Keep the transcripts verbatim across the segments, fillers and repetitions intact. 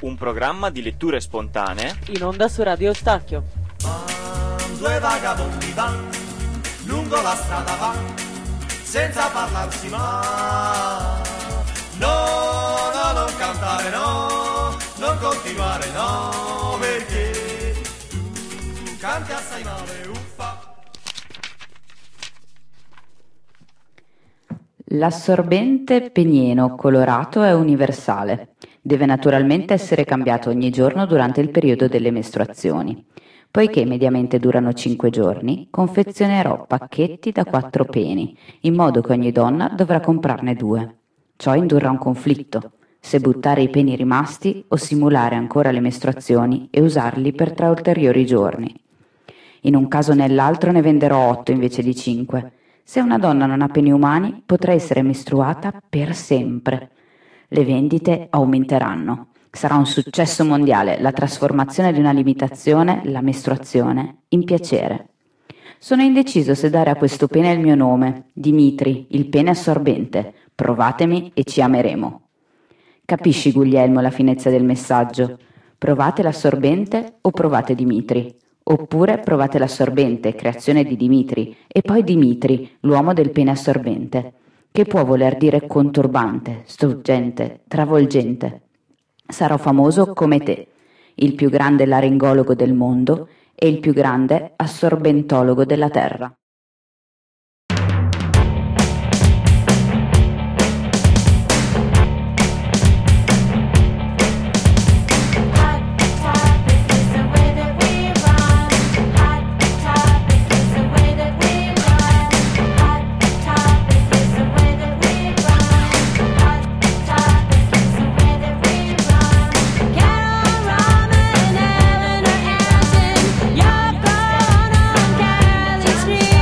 Un programma di letture spontanee in onda su Radio Stacchio. Van, due vagabondi van, lungo la strada van, senza parlarsi mai. No, no, non cantare no, non continuare no, perché tu canti assai male, uffa. L'assorbente penieno colorato è universale. Deve naturalmente essere cambiato ogni giorno durante il periodo delle mestruazioni. Poiché mediamente durano cinque giorni, confezionerò pacchetti da quattro peni, in modo che ogni donna dovrà comprarne due. Ciò indurrà un conflitto: se buttare i peni rimasti o simulare ancora le mestruazioni e usarli per tre ulteriori giorni. In un caso o nell'altro ne venderò otto invece di cinque. Se una donna non ha peni umani, potrà essere mestruata per sempre. Le vendite aumenteranno. Sarà un successo mondiale la trasformazione di una limitazione, la mestruazione, in piacere. Sono indeciso se dare a questo pene il mio nome, Dimitri, il pene assorbente. Provatemi e ci ameremo. Capisci, Guglielmo, la finezza del messaggio? Provate l'assorbente o provate Dimitri? Oppure provate l'assorbente, creazione di Dimitri, e poi Dimitri, l'uomo del pene assorbente, che può voler dire conturbante, struggente, travolgente. Sarò famoso come te, il più grande laringologo del mondo e il più grande assorbentologo della terra. Street.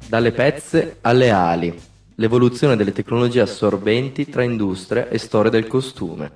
Dalle pezze alle ali, l'evoluzione delle tecnologie assorbenti tra industria e storia del costume.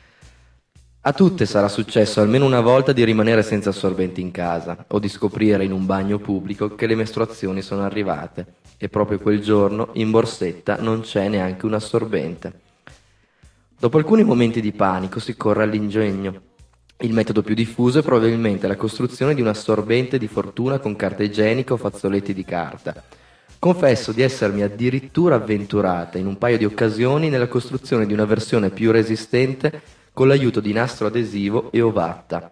A tutte sarà successo almeno una volta di rimanere senza assorbenti in casa o di scoprire in un bagno pubblico che le mestruazioni sono arrivate e proprio quel giorno in borsetta non c'è neanche un assorbente. Dopo alcuni momenti di panico si corre all'ingegno. Il metodo più diffuso è probabilmente la costruzione di un assorbente di fortuna con carta igienica o fazzoletti di carta. Confesso di essermi addirittura avventurata in un paio di occasioni nella costruzione di una versione più resistente con l'aiuto di nastro adesivo e ovatta.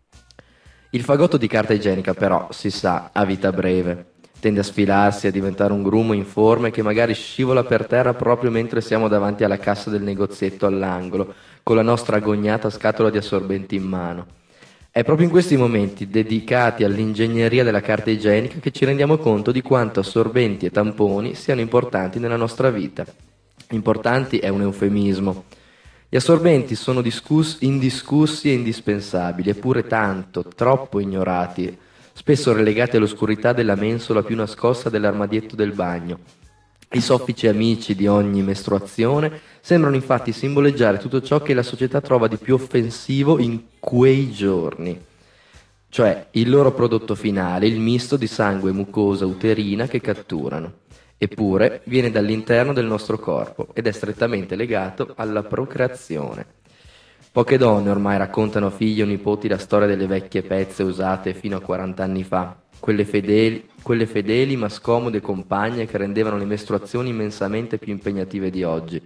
Il fagotto di carta igienica però, si sa, ha vita breve. Tende a sfilarsi e a diventare un grumo informe che magari scivola per terra proprio mentre siamo davanti alla cassa del negozietto all'angolo, con la nostra agognata scatola di assorbenti in mano. È proprio in questi momenti dedicati all'ingegneria della carta igienica che ci rendiamo conto di quanto assorbenti e tamponi siano importanti nella nostra vita. Importanti è un eufemismo. Gli assorbenti sono discuss- indiscussi e indispensabili, eppure tanto, troppo ignorati, spesso relegati all'oscurità della mensola più nascosta dell'armadietto del bagno. I soffici amici di ogni mestruazione sembrano infatti simboleggiare tutto ciò che la società trova di più offensivo in quei giorni, cioè il loro prodotto finale, il misto di sangue e mucosa uterina che catturano. Eppure viene dall'interno del nostro corpo ed è strettamente legato alla procreazione. Poche donne ormai raccontano a figli o nipoti la storia delle vecchie pezze usate fino a quaranta anni fa, quelle fedeli, quelle fedeli ma scomode compagne che rendevano le mestruazioni immensamente più impegnative di oggi.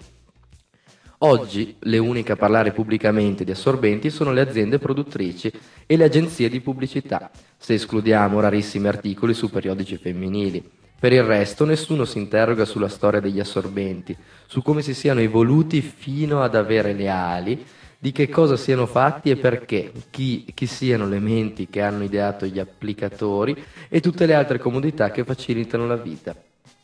Oggi le uniche a parlare pubblicamente di assorbenti sono le aziende produttrici e le agenzie di pubblicità, se escludiamo rarissimi articoli su periodici femminili. Per il resto nessuno si interroga sulla storia degli assorbenti, su come si siano evoluti fino ad avere le ali, di che cosa siano fatti e perché, chi, chi siano le menti che hanno ideato gli applicatori e tutte le altre comodità che facilitano la vita.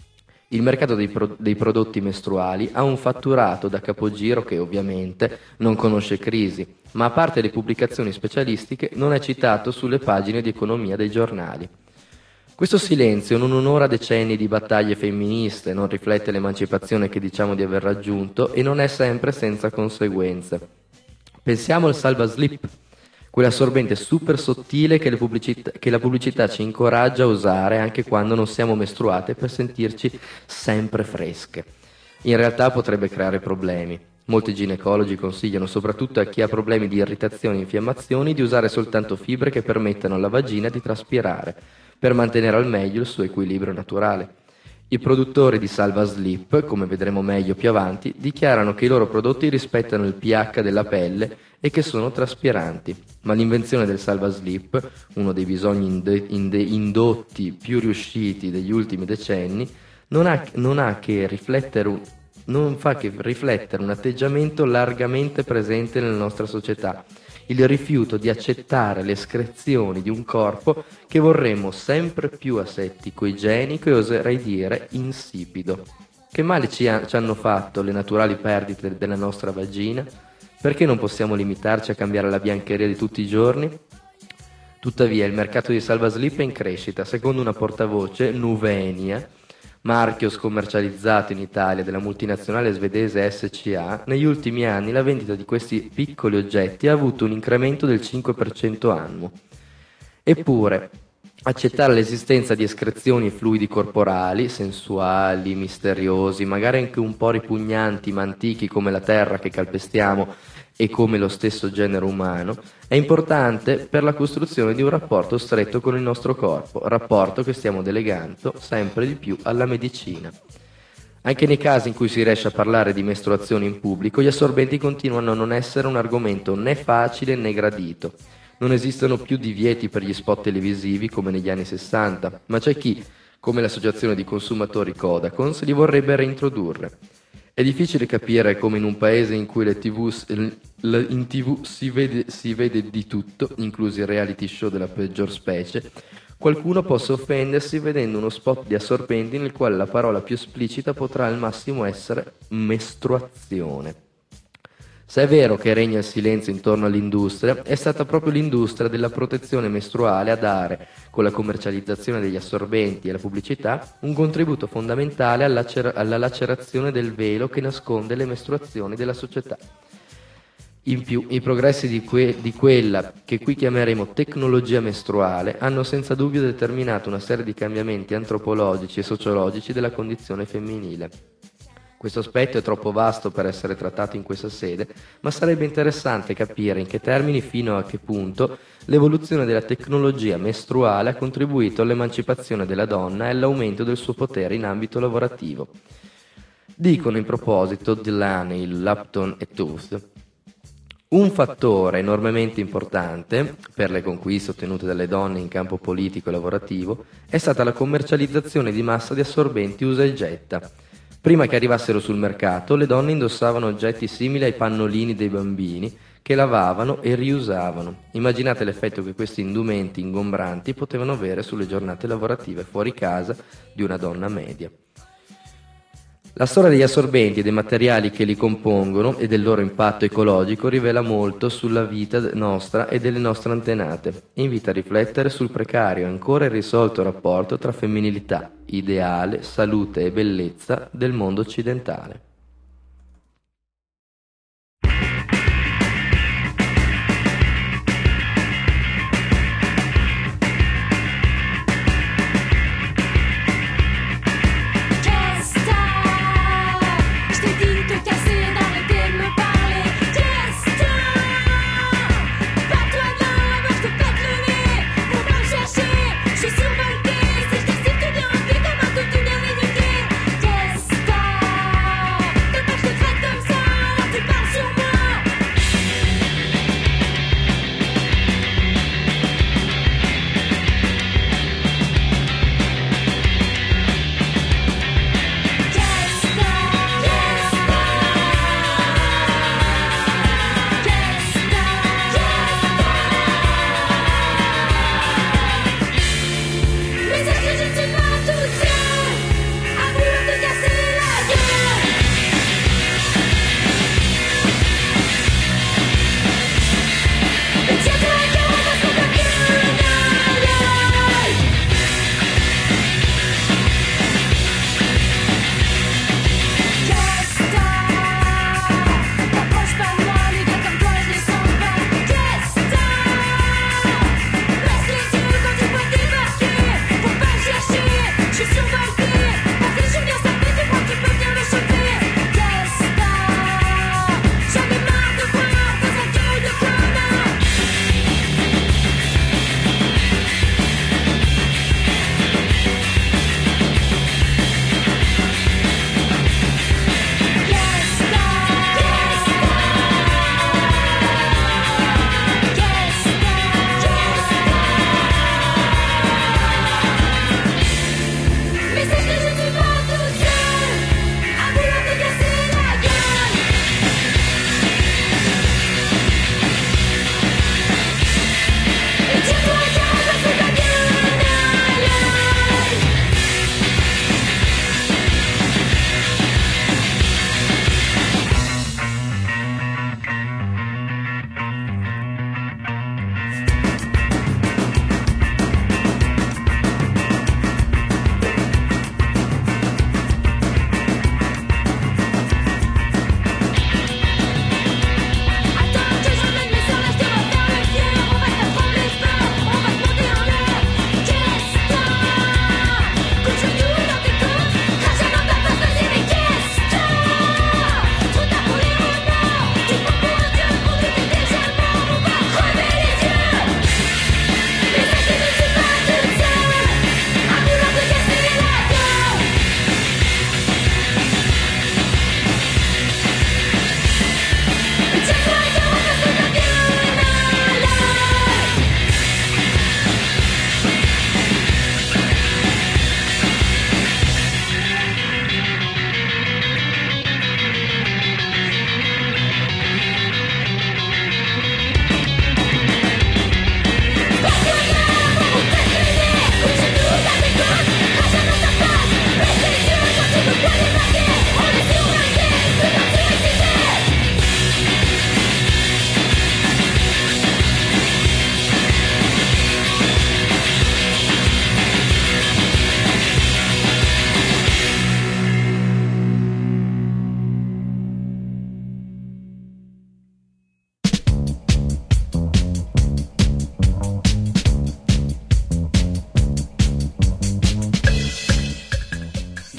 Il mercato dei, pro, dei prodotti mestruali ha un fatturato da capogiro che ovviamente non conosce crisi, ma a parte le pubblicazioni specialistiche non è citato sulle pagine di economia dei giornali. Questo silenzio non onora decenni di battaglie femministe, non riflette l'emancipazione che diciamo di aver raggiunto e non è sempre senza conseguenze. Pensiamo al salvaslip, quell'assorbente super sottile che, le pubblicità, che la pubblicità ci incoraggia a usare anche quando non siamo mestruate per sentirci sempre fresche. In realtà potrebbe creare problemi. Molti ginecologi consigliano soprattutto a chi ha problemi di irritazioni e infiammazioni di usare soltanto fibre che permettano alla vagina di traspirare, per mantenere al meglio il suo equilibrio naturale. I produttori di Salvaslip, come vedremo meglio più avanti, dichiarano che i loro prodotti rispettano il pH della pelle e che sono traspiranti, ma l'invenzione del Salvaslip, uno dei bisogni inde- inde- indotti più riusciti degli ultimi decenni, non ha, non ha che riflettere un, non fa che riflettere un atteggiamento largamente presente nella nostra società, il rifiuto di accettare le escrezioni di un corpo che vorremmo sempre più asettico, igienico e oserei dire insipido. Che male ci, ha, ci hanno fatto le naturali perdite della nostra vagina? Perché non possiamo limitarci a cambiare la biancheria di tutti i giorni? Tuttavia il mercato di Salvaslip è in crescita, secondo una portavoce, Nuvenia, marchio scommercializzato in Italia della multinazionale svedese S C A, negli ultimi anni la vendita di questi piccoli oggetti ha avuto un incremento del cinque per cento annuo. Eppure, accettare l'esistenza di escrezioni e fluidi corporali, sensuali, misteriosi, magari anche un po' ripugnanti ma antichi come la terra che calpestiamo e come lo stesso genere umano, è importante per la costruzione di un rapporto stretto con il nostro corpo, rapporto che stiamo delegando sempre di più alla medicina. Anche nei casi in cui si riesce a parlare di mestruazioni in pubblico, gli assorbenti continuano a non essere un argomento né facile né gradito. Non esistono più divieti per gli spot televisivi come negli anni sessanta, ma c'è chi, come l'associazione di consumatori Codacons, li vorrebbe reintrodurre. È difficile capire come in un paese in cui le tivù, in tivù si vede, si vede di tutto, inclusi i reality show della peggior specie, qualcuno possa offendersi vedendo uno spot di assorbenti nel quale la parola più esplicita potrà al massimo essere mestruazione. Se è vero che regna il silenzio intorno all'industria, è stata proprio l'industria della protezione mestruale a dare, con la commercializzazione degli assorbenti e la pubblicità, un contributo fondamentale alla, cer- alla lacerazione del velo che nasconde le mestruazioni della società. In più, i progressi di, que- di quella che qui chiameremo tecnologia mestruale hanno senza dubbio determinato una serie di cambiamenti antropologici e sociologici della condizione femminile. Questo aspetto è troppo vasto per essere trattato in questa sede, ma sarebbe interessante capire in che termini, fino a che punto, l'evoluzione della tecnologia mestruale ha contribuito all'emancipazione della donna e all'aumento del suo potere in ambito lavorativo. Dicono in proposito Delaney, Lupton e Tooth: un fattore enormemente importante per le conquiste ottenute dalle donne in campo politico e lavorativo è stata la commercializzazione di massa di assorbenti usa e getta. Prima che arrivassero sul mercato, le donne indossavano oggetti simili ai pannolini dei bambini che lavavano e riusavano. Immaginate l'effetto che questi indumenti ingombranti potevano avere sulle giornate lavorative fuori casa di una donna media. La storia degli assorbenti e dei materiali che li compongono e del loro impatto ecologico rivela molto sulla vita nostra e delle nostre antenate e invita a riflettere sul precario e ancora irrisolto rapporto tra femminilità, ideale, salute e bellezza del mondo occidentale. Just stop.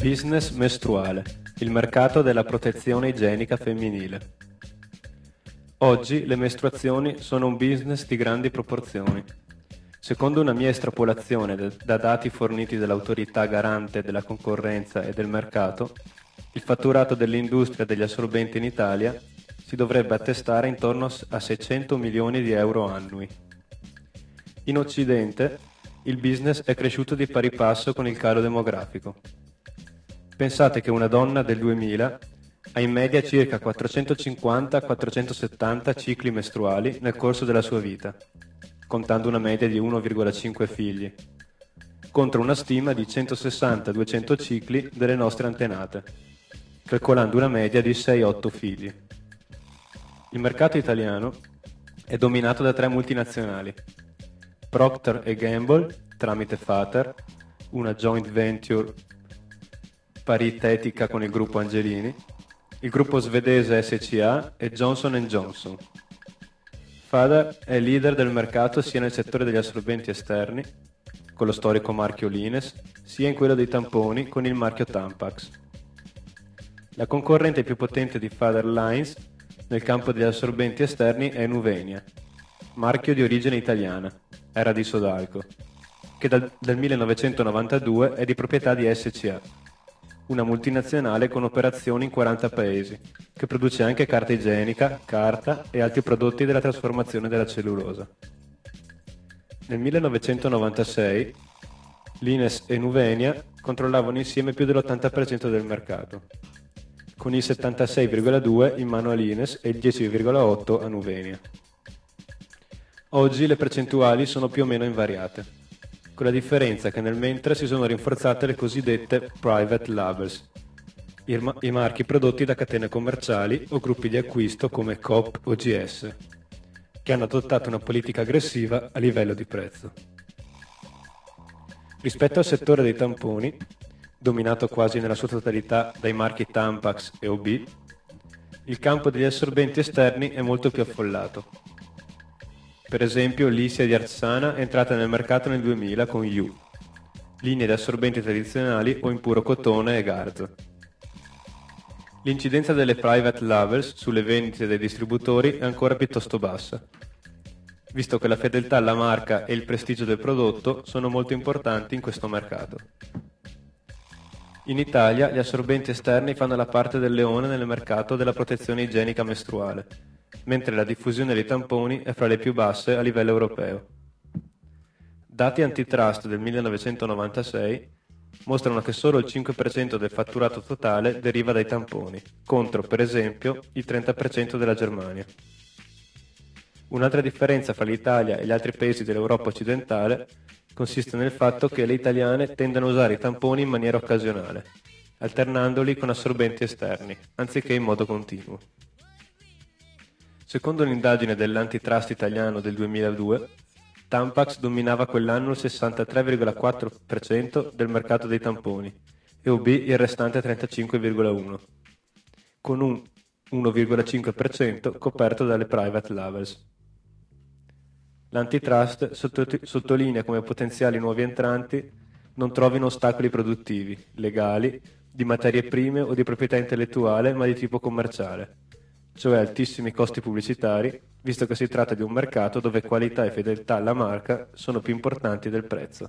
Business mestruale, il mercato della protezione igienica femminile. Oggi le mestruazioni sono un business di grandi proporzioni. Secondo una mia estrapolazione de- da dati forniti dall'autorità garante della concorrenza e del mercato, il fatturato dell'industria degli assorbenti in Italia si dovrebbe attestare intorno a seicento milioni di euro annui. In Occidente il business è cresciuto di pari passo con il calo demografico. Pensate che una donna del duemila ha in media circa quattrocentocinquanta quattrocentosettanta cicli mestruali nel corso della sua vita, contando una media di uno virgola cinque figli, contro una stima di centosessanta duecento cicli delle nostre antenate, calcolando una media di sei otto figli. Il mercato italiano è dominato da tre multinazionali: Procter and Gamble tramite Fater, una joint venture paritetica con il gruppo Angelini, il gruppo svedese S C A e Johnson and Johnson. Fader è leader del mercato sia nel settore degli assorbenti esterni, con lo storico marchio Lines, sia in quello dei tamponi con il marchio Tampax. La concorrente più potente di Fader Lines nel campo degli assorbenti esterni è Nuvenia, marchio di origine italiana, era di Sodalco, che dal, dal millenovecentonovantadue è di proprietà di S C A, una multinazionale con operazioni in quaranta paesi, che produce anche carta igienica, carta e altri prodotti della trasformazione della cellulosa. Nel millenovecentonovantasei Lines e Nuvenia controllavano insieme più dell'ottanta per cento del mercato, con il settantasei virgola due per cento in mano a Lines e il dieci virgola otto per cento a Nuvenia. Oggi le percentuali sono più o meno invariate, con la differenza che nel mentre si sono rinforzate le cosiddette private labels, i, ma- i marchi prodotti da catene commerciali o gruppi di acquisto come Coop o G S, che hanno adottato una politica aggressiva a livello di prezzo. Rispetto al settore dei tamponi, dominato quasi nella sua totalità dai marchi Tampax e O B, il campo degli assorbenti esterni è molto più affollato. Per esempio l'Isia di Arzana è entrata nel mercato nel duemila con You, linee di assorbenti tradizionali o in puro cotone e garzo. L'incidenza delle private labels sulle vendite dei distributori è ancora piuttosto bassa, visto che la fedeltà alla marca e il prestigio del prodotto sono molto importanti in questo mercato. In Italia gli assorbenti esterni fanno la parte del leone nel mercato della protezione igienica mestruale, mentre la diffusione dei tamponi è fra le più basse a livello europeo. Dati antitrust del millenovecentonovantasei mostrano che solo il cinque per cento del fatturato totale deriva dai tamponi, contro, per esempio, il trenta per cento della Germania. Un'altra differenza fra l'Italia e gli altri paesi dell'Europa occidentale consiste nel fatto che le italiane tendono a usare i tamponi in maniera occasionale, alternandoli con assorbenti esterni, anziché in modo continuo. Secondo un'indagine dell'antitrust italiano del duemiladue, Tampax dominava quell'anno il sessantatré virgola quattro per cento del mercato dei tamponi e O B il restante trentacinque virgola uno per cento, con un uno virgola cinque per cento coperto dalle private labels. L'antitrust sottolinea come potenziali nuovi entranti non trovino ostacoli produttivi, legali, di materie prime o di proprietà intellettuale, ma di tipo commerciale, cioè altissimi costi pubblicitari, visto che si tratta di un mercato dove qualità e fedeltà alla marca sono più importanti del prezzo.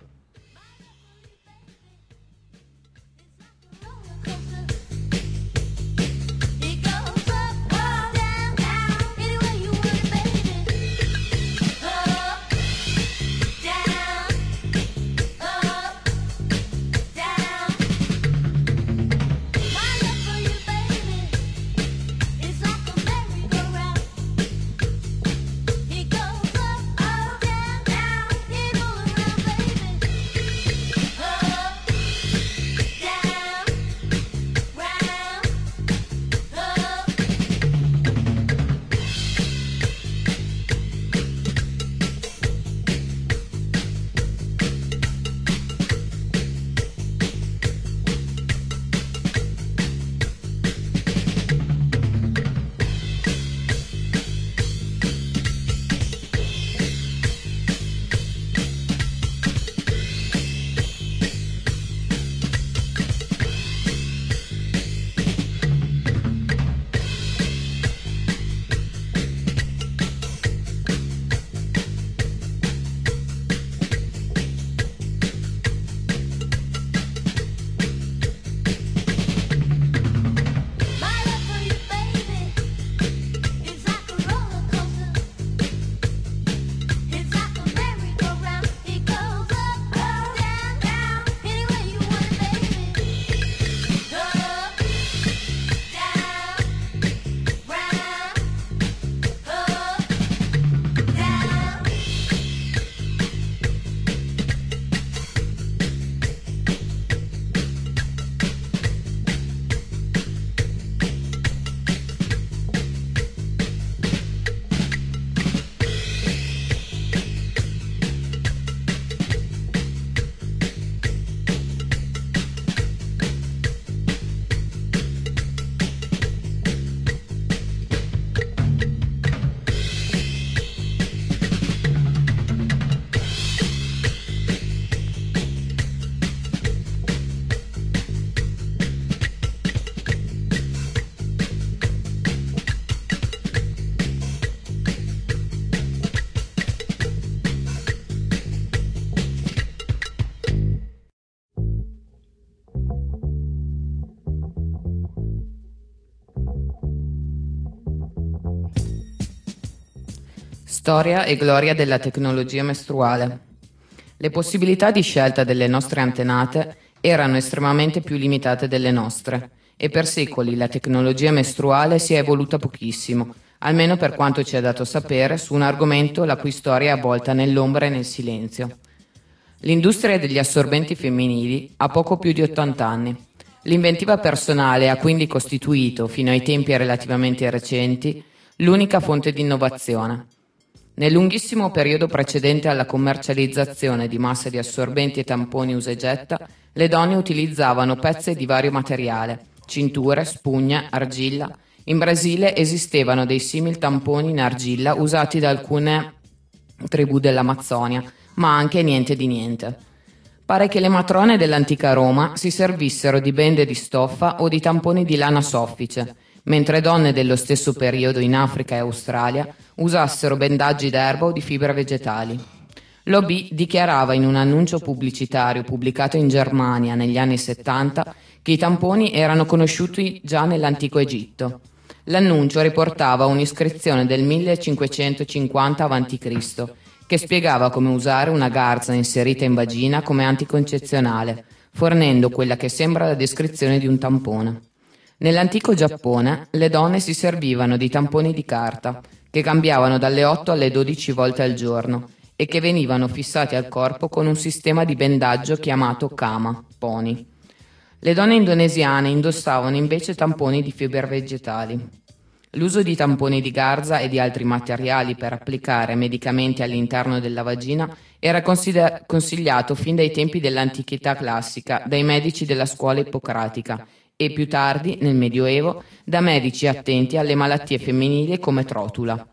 Storia e gloria della tecnologia mestruale. Le possibilità di scelta delle nostre antenate erano estremamente più limitate delle nostre e per secoli la tecnologia mestruale si è evoluta pochissimo, almeno per quanto ci è dato sapere, su un argomento la cui storia è avvolta nell'ombra e nel silenzio. L'industria degli assorbenti femminili ha poco più di ottanta anni. L'inventiva personale ha quindi costituito, fino ai tempi relativamente recenti, l'unica fonte di innovazione. Nel lunghissimo periodo precedente alla commercializzazione di masse di assorbenti e tamponi usa e getta, le donne utilizzavano pezzi di vario materiale, cinture, spugne, argilla. In Brasile esistevano dei simil tamponi in argilla usati da alcune tribù dell'Amazzonia, ma anche niente di niente. Pare che le matrone dell'antica Roma si servissero di bende di stoffa o di tamponi di lana soffice, mentre donne dello stesso periodo in Africa e Australia usassero bendaggi d'erba o di fibre vegetali. L'O B dichiarava in un annuncio pubblicitario pubblicato in Germania negli anni settanta che i tamponi erano conosciuti già nell'antico Egitto. L'annuncio riportava un'iscrizione del millecinquecentocinquanta avanti Cristo che spiegava come usare una garza inserita in vagina come anticoncezionale, fornendo quella che sembra la descrizione di un tampone. Nell'antico Giappone le donne si servivano di tamponi di carta, che cambiavano dalle otto alle dodici volte al giorno e che venivano fissati al corpo con un sistema di bendaggio chiamato kama, poni. Le donne indonesiane indossavano invece tamponi di fibre vegetali. L'uso di tamponi di garza e di altri materiali per applicare medicamenti all'interno della vagina era consider- consigliato fin dai tempi dell'antichità classica dai medici della scuola ippocratica e più tardi, nel Medioevo, da medici attenti alle malattie femminili come trotula.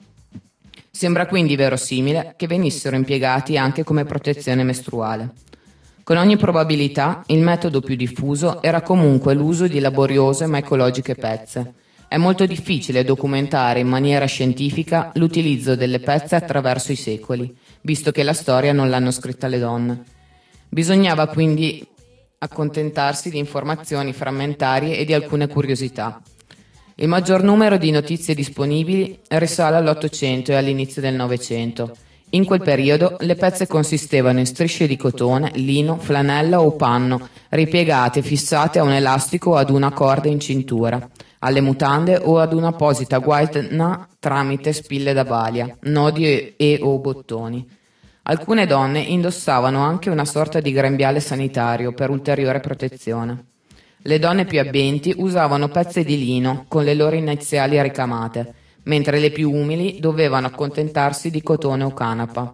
Sembra quindi verosimile che venissero impiegati anche come protezione mestruale. Con ogni probabilità, il metodo più diffuso era comunque l'uso di laboriose ma ecologiche pezze. È molto difficile documentare in maniera scientifica l'utilizzo delle pezze attraverso i secoli, visto che la storia non l'hanno scritta le donne. Bisognava quindi accontentarsi di informazioni frammentarie e di alcune curiosità. Il maggior numero di notizie disponibili risale all'Ottocento e all'inizio del Novecento. In quel periodo le pezze consistevano in strisce di cotone, lino, flanella o panno, ripiegate, fissate a un elastico o ad una corda in cintura, alle mutande o ad un'apposita guaina tramite spille da balia, nodi e, e o bottoni. Alcune donne indossavano anche una sorta di grembiale sanitario per ulteriore protezione. Le donne più abbienti usavano pezze di lino con le loro iniziali ricamate, mentre le più umili dovevano accontentarsi di cotone o canapa.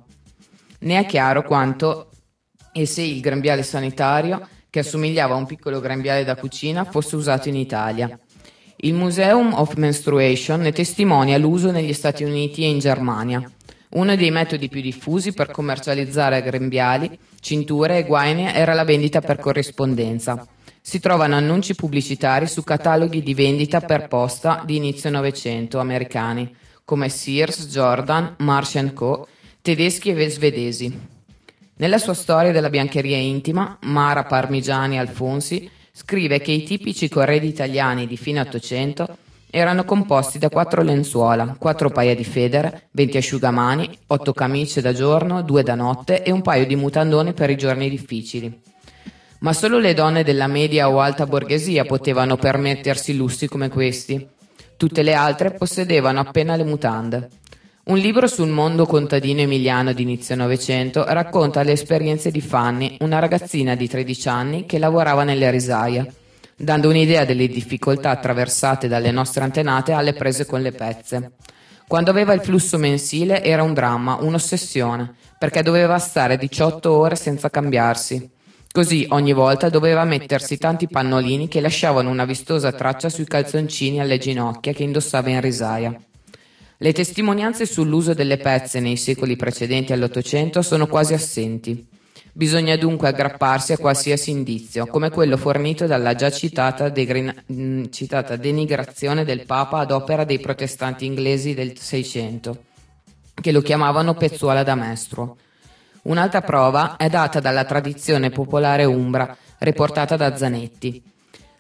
Ne è chiaro quanto e se il grembiale sanitario, che assomigliava a un piccolo grembiale da cucina, fosse usato in Italia. Il Museum of Menstruation ne testimonia l'uso negli Stati Uniti e in Germania. Uno dei metodi più diffusi per commercializzare grembiali, cinture e guaine era la vendita per corrispondenza. Si trovano annunci pubblicitari su cataloghi di vendita per posta di inizio Novecento americani, come Sears, Jordan, Marsh and Co., tedeschi e svedesi. Nella sua storia della biancheria intima, Mara Parmigiani Alfonsi scrive che i tipici corredi italiani di fine Ottocento erano composti da quattro lenzuola, quattro paia di federe, venti asciugamani, otto camicie da giorno, due da notte e un paio di mutandoni per i giorni difficili. Ma solo le donne della media o alta borghesia potevano permettersi lussi come questi. Tutte le altre possedevano appena le mutande. Un libro sul mondo contadino emiliano di inizio Novecento racconta le esperienze di Fanny, una ragazzina di tredici anni che lavorava nelle risaie, dando un'idea delle difficoltà attraversate dalle nostre antenate alle prese con le pezze. Quando aveva il flusso mensile era un dramma, un'ossessione, perché doveva stare diciotto ore senza cambiarsi. Così ogni volta doveva mettersi tanti pannolini che lasciavano una vistosa traccia sui calzoncini alle ginocchia che indossava in risaia. Le testimonianze sull'uso delle pezze nei secoli precedenti all'Ottocento sono quasi assenti. Bisogna dunque aggrapparsi a qualsiasi indizio, come quello fornito dalla già citata, degri- citata denigrazione del Papa ad opera dei protestanti inglesi del Seicento, che lo chiamavano pezzuola da mestruo. Un'altra prova è data dalla tradizione popolare umbra, riportata da Zanetti.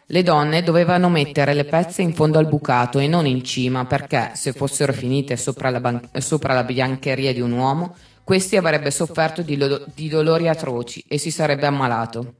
Le donne dovevano mettere le pezze in fondo al bucato e non in cima, perché se fossero finite sopra la, ban- sopra la biancheria di un uomo, questi avrebbe sofferto di, lo- di dolori atroci e si sarebbe ammalato.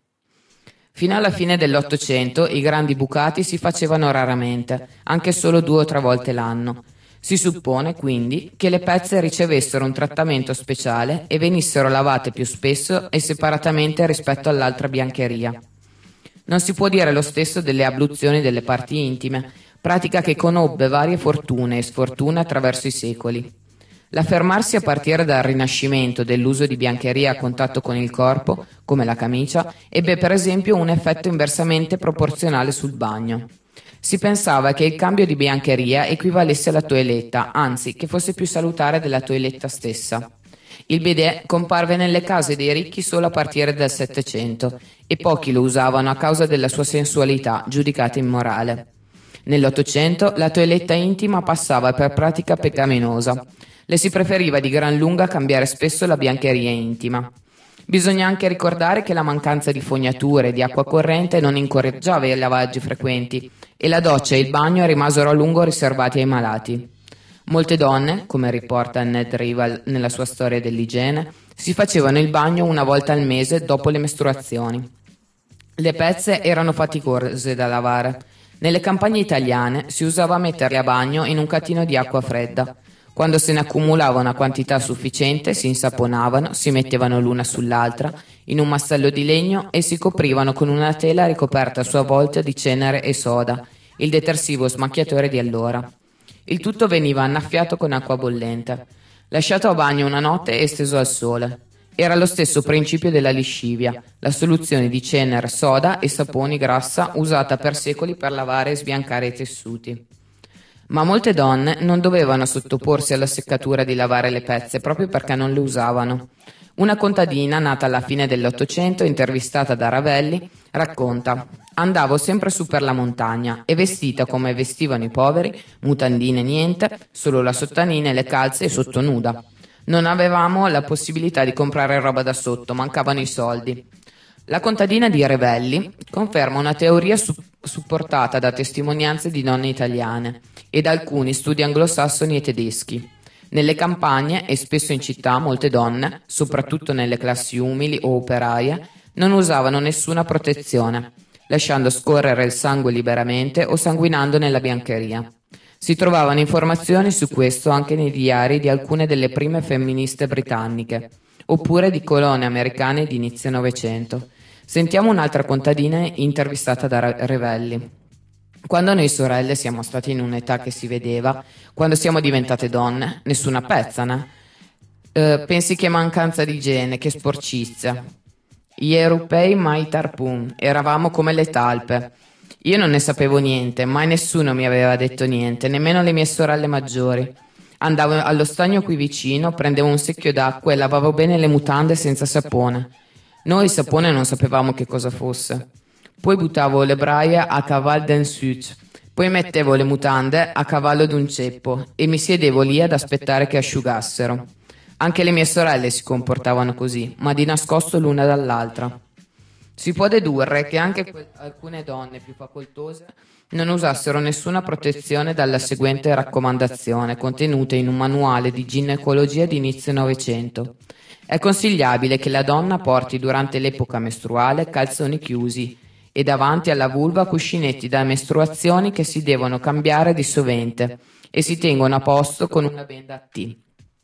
Fino alla fine dell'Ottocento i grandi bucati si facevano raramente, anche solo due o tre volte l'anno. Si suppone, quindi, che le pezze ricevessero un trattamento speciale e venissero lavate più spesso e separatamente rispetto all'altra biancheria. Non si può dire lo stesso delle abluzioni delle parti intime, pratica che conobbe varie fortune e sfortune attraverso i secoli. L'affermarsi a partire dal Rinascimento dell'uso di biancheria a contatto con il corpo, come la camicia, ebbe per esempio un effetto inversamente proporzionale sul bagno. Si pensava che il cambio di biancheria equivalesse alla toeletta, anzi che fosse più salutare della toeletta stessa. Il bidet comparve nelle case dei ricchi solo a partire dal Settecento e pochi lo usavano a causa della sua sensualità, giudicata immorale. Nell'Ottocento la toeletta intima passava per pratica peccaminosa. Le si preferiva di gran lunga cambiare spesso la biancheria intima. Bisogna anche ricordare che la mancanza di fognature e di acqua corrente non incoraggiava i lavaggi frequenti e la doccia e il bagno rimasero a lungo riservati ai malati. Molte donne, come riporta Ned Rival nella sua storia dell'igiene, si facevano il bagno una volta al mese dopo le mestruazioni. Le pezze erano faticose da lavare. Nelle campagne italiane si usava metterle a bagno in un catino di acqua fredda. Quando se ne accumulava una quantità sufficiente si insaponavano, si mettevano l'una sull'altra in un massello di legno e si coprivano con una tela ricoperta a sua volta di cenere e soda, il detersivo smacchiatore di allora. Il tutto veniva annaffiato con acqua bollente, lasciato a bagno una notte e steso al sole. Era lo stesso principio della liscivia, la soluzione di cenere, soda e saponi grassa usata per secoli per lavare e sbiancare i tessuti. Ma molte donne non dovevano sottoporsi alla seccatura di lavare le pezze proprio perché non le usavano. Una contadina nata alla fine dell'Ottocento, intervistata da Ravelli, racconta: «Andavo sempre su per la montagna e vestita come vestivano i poveri, mutandine niente, solo la sottanina e le calze e sotto nuda. Non avevamo la possibilità di comprare roba da sotto, mancavano i soldi». La contadina di Ravelli conferma una teoria su- supportata da testimonianze di donne italiane e da alcuni studi anglosassoni e tedeschi. Nelle campagne e spesso in città molte donne, soprattutto nelle classi umili o operaie, non usavano nessuna protezione, lasciando scorrere il sangue liberamente o sanguinando nella biancheria. Si trovavano informazioni su questo anche nei diari di alcune delle prime femministe britanniche, oppure di colonie americane di inizio Novecento. Sentiamo un'altra contadina intervistata da Ravelli. Quando noi sorelle siamo state in un'età che si vedeva, quando siamo diventate donne, nessuna pezza, né? Eh, pensi che mancanza di igiene, che sporcizia. Gli europei mai tarpum, eravamo come le talpe. Io non ne sapevo niente, mai nessuno mi aveva detto niente, nemmeno le mie sorelle maggiori. Andavo allo stagno qui vicino, prendevo un secchio d'acqua e lavavo bene le mutande senza sapone. Noi il sapone non sapevamo che cosa fosse. Poi buttavo le braie a caval d'un suc, poi mettevo le mutande a cavallo d'un ceppo e mi siedevo lì ad aspettare che asciugassero. Anche le mie sorelle si comportavano così, ma di nascosto l'una dall'altra. Si può dedurre che anche que- alcune donne più facoltose non usassero nessuna protezione dalla seguente raccomandazione contenuta in un manuale di ginecologia di inizio Novecento. È consigliabile che la donna porti durante l'epoca mestruale calzoni chiusi e davanti alla vulva cuscinetti da mestruazioni che si devono cambiare di sovente e si tengono a posto con una benda a T.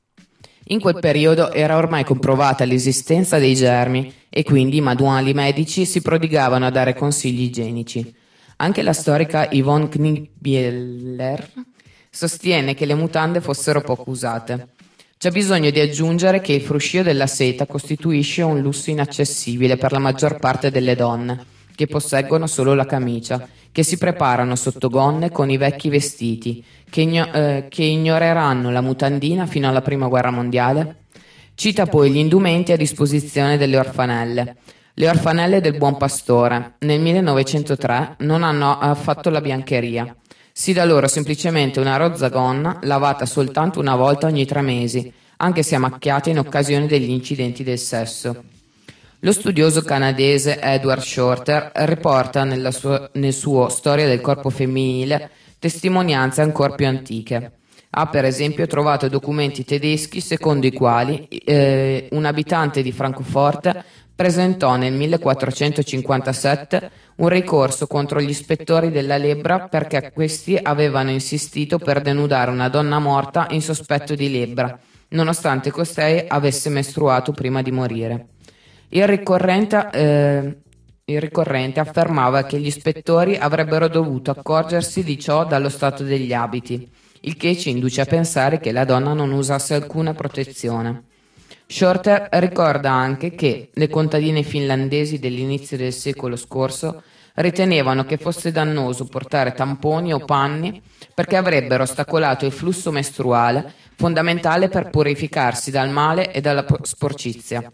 In quel periodo era ormai comprovata l'esistenza dei germi e quindi i manuali medici si prodigavano a dare consigli igienici. Anche la storica Yvonne Knibieler sostiene che le mutande fossero poco usate. C'è bisogno di aggiungere che il fruscio della seta costituisce un lusso inaccessibile per la maggior parte delle donne, che posseggono solo la camicia, che si preparano sotto gonne con i vecchi vestiti, che, igno- eh, che ignoreranno la mutandina fino alla prima guerra mondiale. Cita poi gli indumenti a disposizione delle orfanelle. Le orfanelle del Buon Pastore, nel millenovecentotre, non hanno affatto la biancheria. Si dà loro semplicemente una rozza gonna lavata soltanto una volta ogni tre mesi, anche se macchiata in occasione degli incidenti del sesso. Lo studioso canadese Edward Shorter riporta nella sua, nel suo Storia del corpo femminile testimonianze ancora più antiche. Ha per esempio trovato documenti tedeschi secondo i quali eh, un abitante di Francoforte presentò nel millequattrocentocinquantasette un ricorso contro gli ispettori della lebbra perché questi avevano insistito per denudare una donna morta in sospetto di lebbra, nonostante costei avesse mestruato prima di morire. Il ricorrente, eh, il ricorrente affermava che gli ispettori avrebbero dovuto accorgersi di ciò dallo stato degli abiti, il che ci induce a pensare che la donna non usasse alcuna protezione. Shorter ricorda anche che le contadine finlandesi dell'inizio del secolo scorso ritenevano che fosse dannoso portare tamponi o panni perché avrebbero ostacolato il flusso mestruale, fondamentale per purificarsi dal male e dalla sporcizia.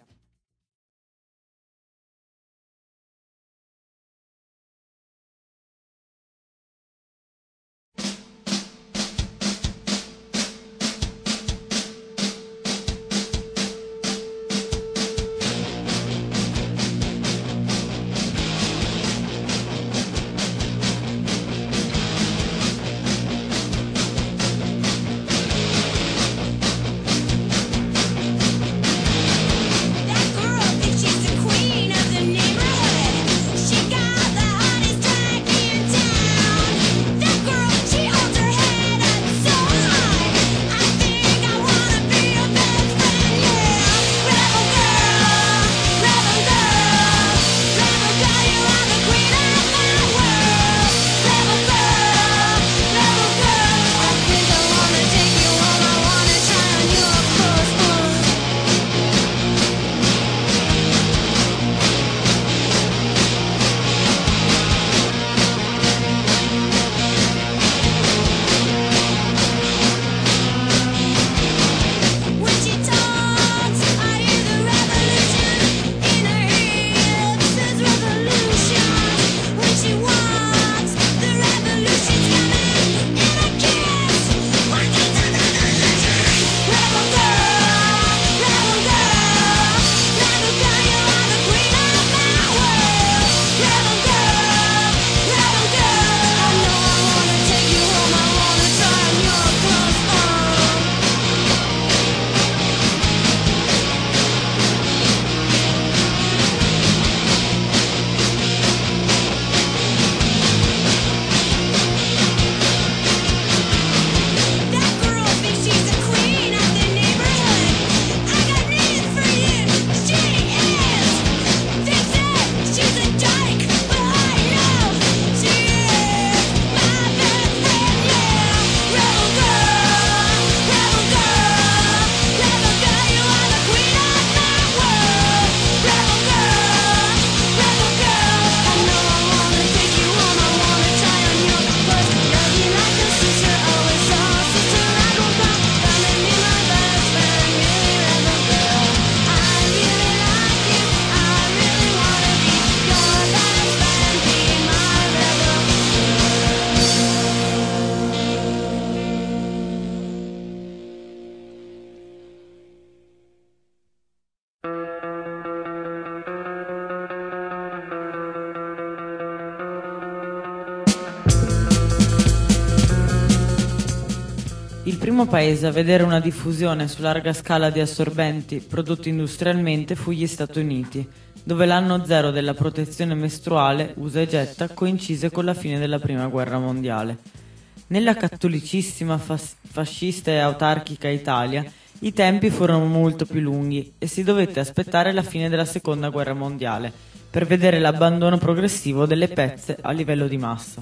Il primo paese a vedere una diffusione su larga scala di assorbenti prodotti industrialmente fu gli Stati Uniti, dove l'anno zero della protezione mestruale, usa e getta, coincise con la fine della Prima Guerra Mondiale. Nella cattolicissima, fas- fascista e autarchica Italia, i tempi furono molto più lunghi e si dovette aspettare la fine della Seconda Guerra Mondiale per vedere l'abbandono progressivo delle pezze a livello di massa.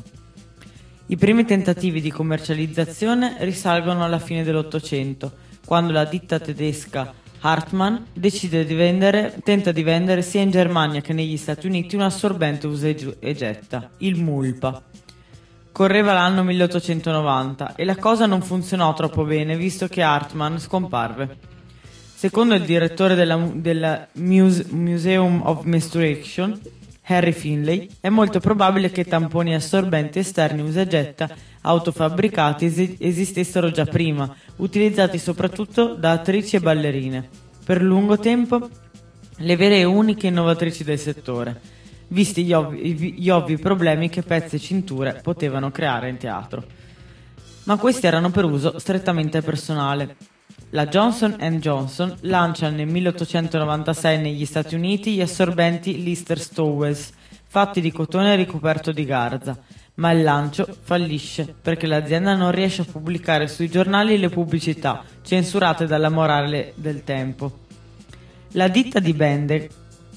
I primi tentativi di commercializzazione risalgono alla fine dell'Ottocento, quando la ditta tedesca Hartmann decide di vendere, tenta di vendere sia in Germania che negli Stati Uniti un assorbente usa e getta, il Mulpa. Correva l'anno milleottocentonovanta e la cosa non funzionò troppo bene visto che Hartmann scomparve. Secondo il direttore della, della Muse, Museum of Menstruation, Harry Finlay, è molto probabile che tamponi e assorbenti esterni usa e getta autofabbricati es- esistessero già prima, utilizzati soprattutto da attrici e ballerine. Per lungo tempo le vere e uniche innovatrici del settore, visti gli ovvi, gli ovvi problemi che pezzi e cinture potevano creare in teatro. Ma questi erano per uso strettamente personale. La Johnson and Johnson lancia nel milleottocentonovantasei negli Stati Uniti gli assorbenti Lister Stowells, fatti di cotone ricoperto di garza, ma il lancio fallisce perché l'azienda non riesce a pubblicare sui giornali le pubblicità censurate dalla morale del tempo. La ditta di Bende,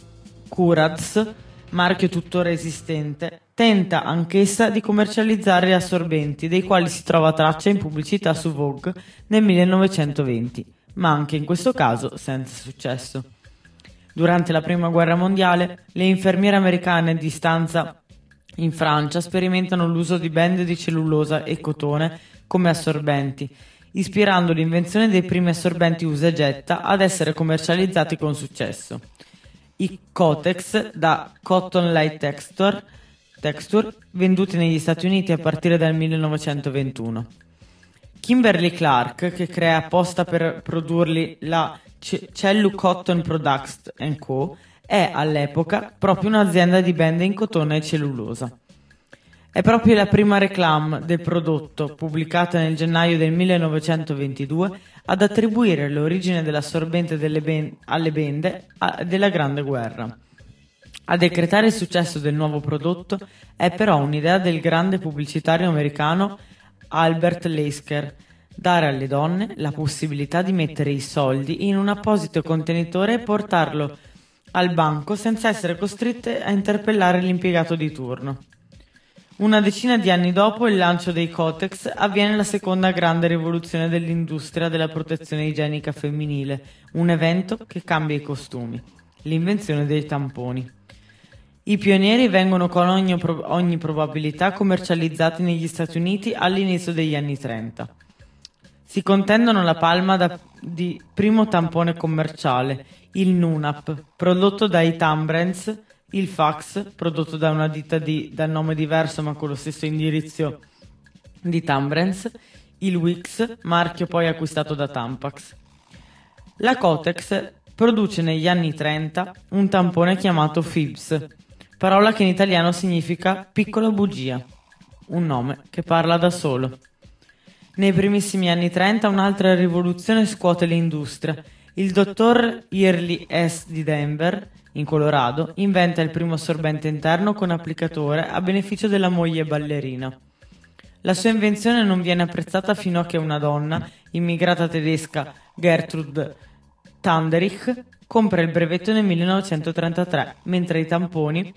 Curads, marchio tuttora esistente, tenta anch'essa di commercializzare gli assorbenti, dei quali si trova traccia in pubblicità su Vogue nel millenovecentoventi, ma anche in questo caso senza successo. Durante la Prima Guerra Mondiale, le infermiere americane di stanza in Francia sperimentano l'uso di bende di cellulosa e cotone come assorbenti, ispirando l'invenzione dei primi assorbenti usa e getta ad essere commercializzati con successo. I Kotex da Cotton Light Texture, texture venduti negli Stati Uniti a partire dal millenovecentoventuno. Kimberly Clark, che crea apposta per produrli la C- Cellu Cotton Products and Co., è all'epoca proprio un'azienda di bende in cotone e cellulosa. È proprio la prima reclame del prodotto, pubblicata nel gennaio del millenovecentoventidue, ad attribuire l'origine dell'assorbente delle ben- alle bende a- della Grande Guerra. A decretare il successo del nuovo prodotto è però un'idea del grande pubblicitario americano Albert Lasker, dare alle donne la possibilità di mettere i soldi in un apposito contenitore e portarlo al banco senza essere costrette a interpellare l'impiegato di turno. Una decina di anni dopo il lancio dei Kotex avviene la seconda grande rivoluzione dell'industria della protezione igienica femminile, un evento che cambia i costumi, l'invenzione dei tamponi. I pionieri vengono con ogni, ogni probabilità commercializzati negli Stati Uniti all'inizio degli anni trenta. Si contendono la palma da, di primo tampone commerciale, il Nunap, prodotto dai Tambrens, il Fax, prodotto da una ditta di, dal nome diverso ma con lo stesso indirizzo di Tambrens, il Wix, marchio poi acquistato da Tampax. La Kotex produce negli anni trenta un tampone chiamato Fibs, parola che in italiano significa piccola bugia, un nome che parla da solo. Nei primissimi anni trenta un'altra rivoluzione scuote l'industria. Il dottor Early S. di Denver, in Colorado, inventa il primo assorbente interno con applicatore a beneficio della moglie ballerina. La sua invenzione non viene apprezzata fino a che una donna, immigrata tedesca Gertrud Tanderich, compra il brevetto nel millenovecentotrentatré, mentre i tamponi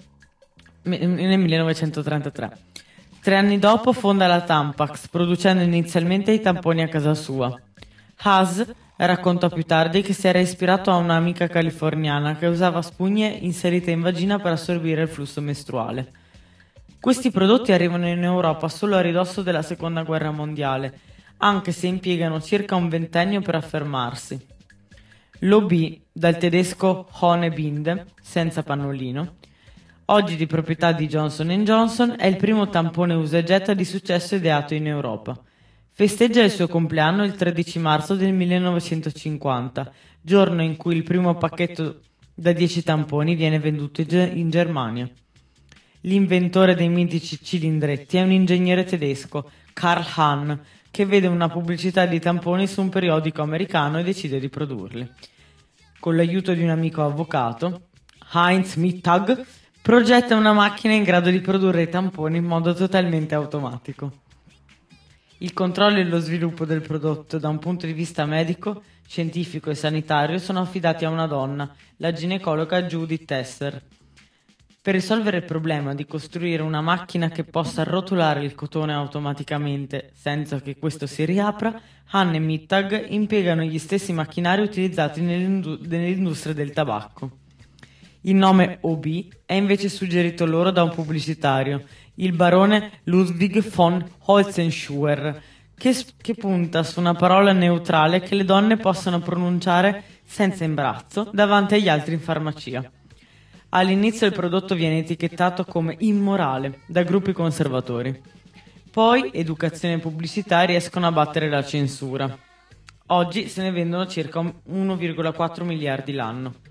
nel millenovecentotrentatré. Tre anni dopo fonda la Tampax, producendo inizialmente i tamponi a casa sua. Haas raccontò più tardi che si era ispirato a un'amica californiana che usava spugne inserite in vagina per assorbire il flusso mestruale. Questi prodotti arrivano in Europa solo a ridosso della Seconda Guerra Mondiale, anche se impiegano circa un ventennio per affermarsi. L'O B, dal tedesco Ohne Binde, senza pannolino, oggi di proprietà di Johnson and Johnson, è il primo tampone usa e getta di successo ideato in Europa. Festeggia il suo compleanno il tredici marzo del millenovecentocinquanta, giorno in cui il primo pacchetto da dieci tamponi viene venduto in Germania. L'inventore dei mitici cilindretti è un ingegnere tedesco, Karl Hahn, che vede una pubblicità di tamponi su un periodico americano e decide di produrli. Con l'aiuto di un amico avvocato, Heinz Mittag, progetta una macchina in grado di produrre i tamponi in modo totalmente automatico. Il controllo e lo sviluppo del prodotto da un punto di vista medico, scientifico e sanitario sono affidati a una donna, la ginecologa Judith Tesser. Per risolvere il problema di costruire una macchina che possa rotolare il cotone automaticamente senza che questo si riapra, Hahn e Mittag impiegano gli stessi macchinari utilizzati nell'indu- nell'industria del tabacco. Il nome O B è invece suggerito loro da un pubblicitario, il barone Ludwig von Holzenschuher, che, che punta su una parola neutrale che le donne possono pronunciare senza imbarazzo davanti agli altri in farmacia. All'inizio il prodotto viene etichettato come immorale da gruppi conservatori. Poi educazione e pubblicità riescono a battere la censura. Oggi se ne vendono circa uno virgola quattro miliardi l'anno.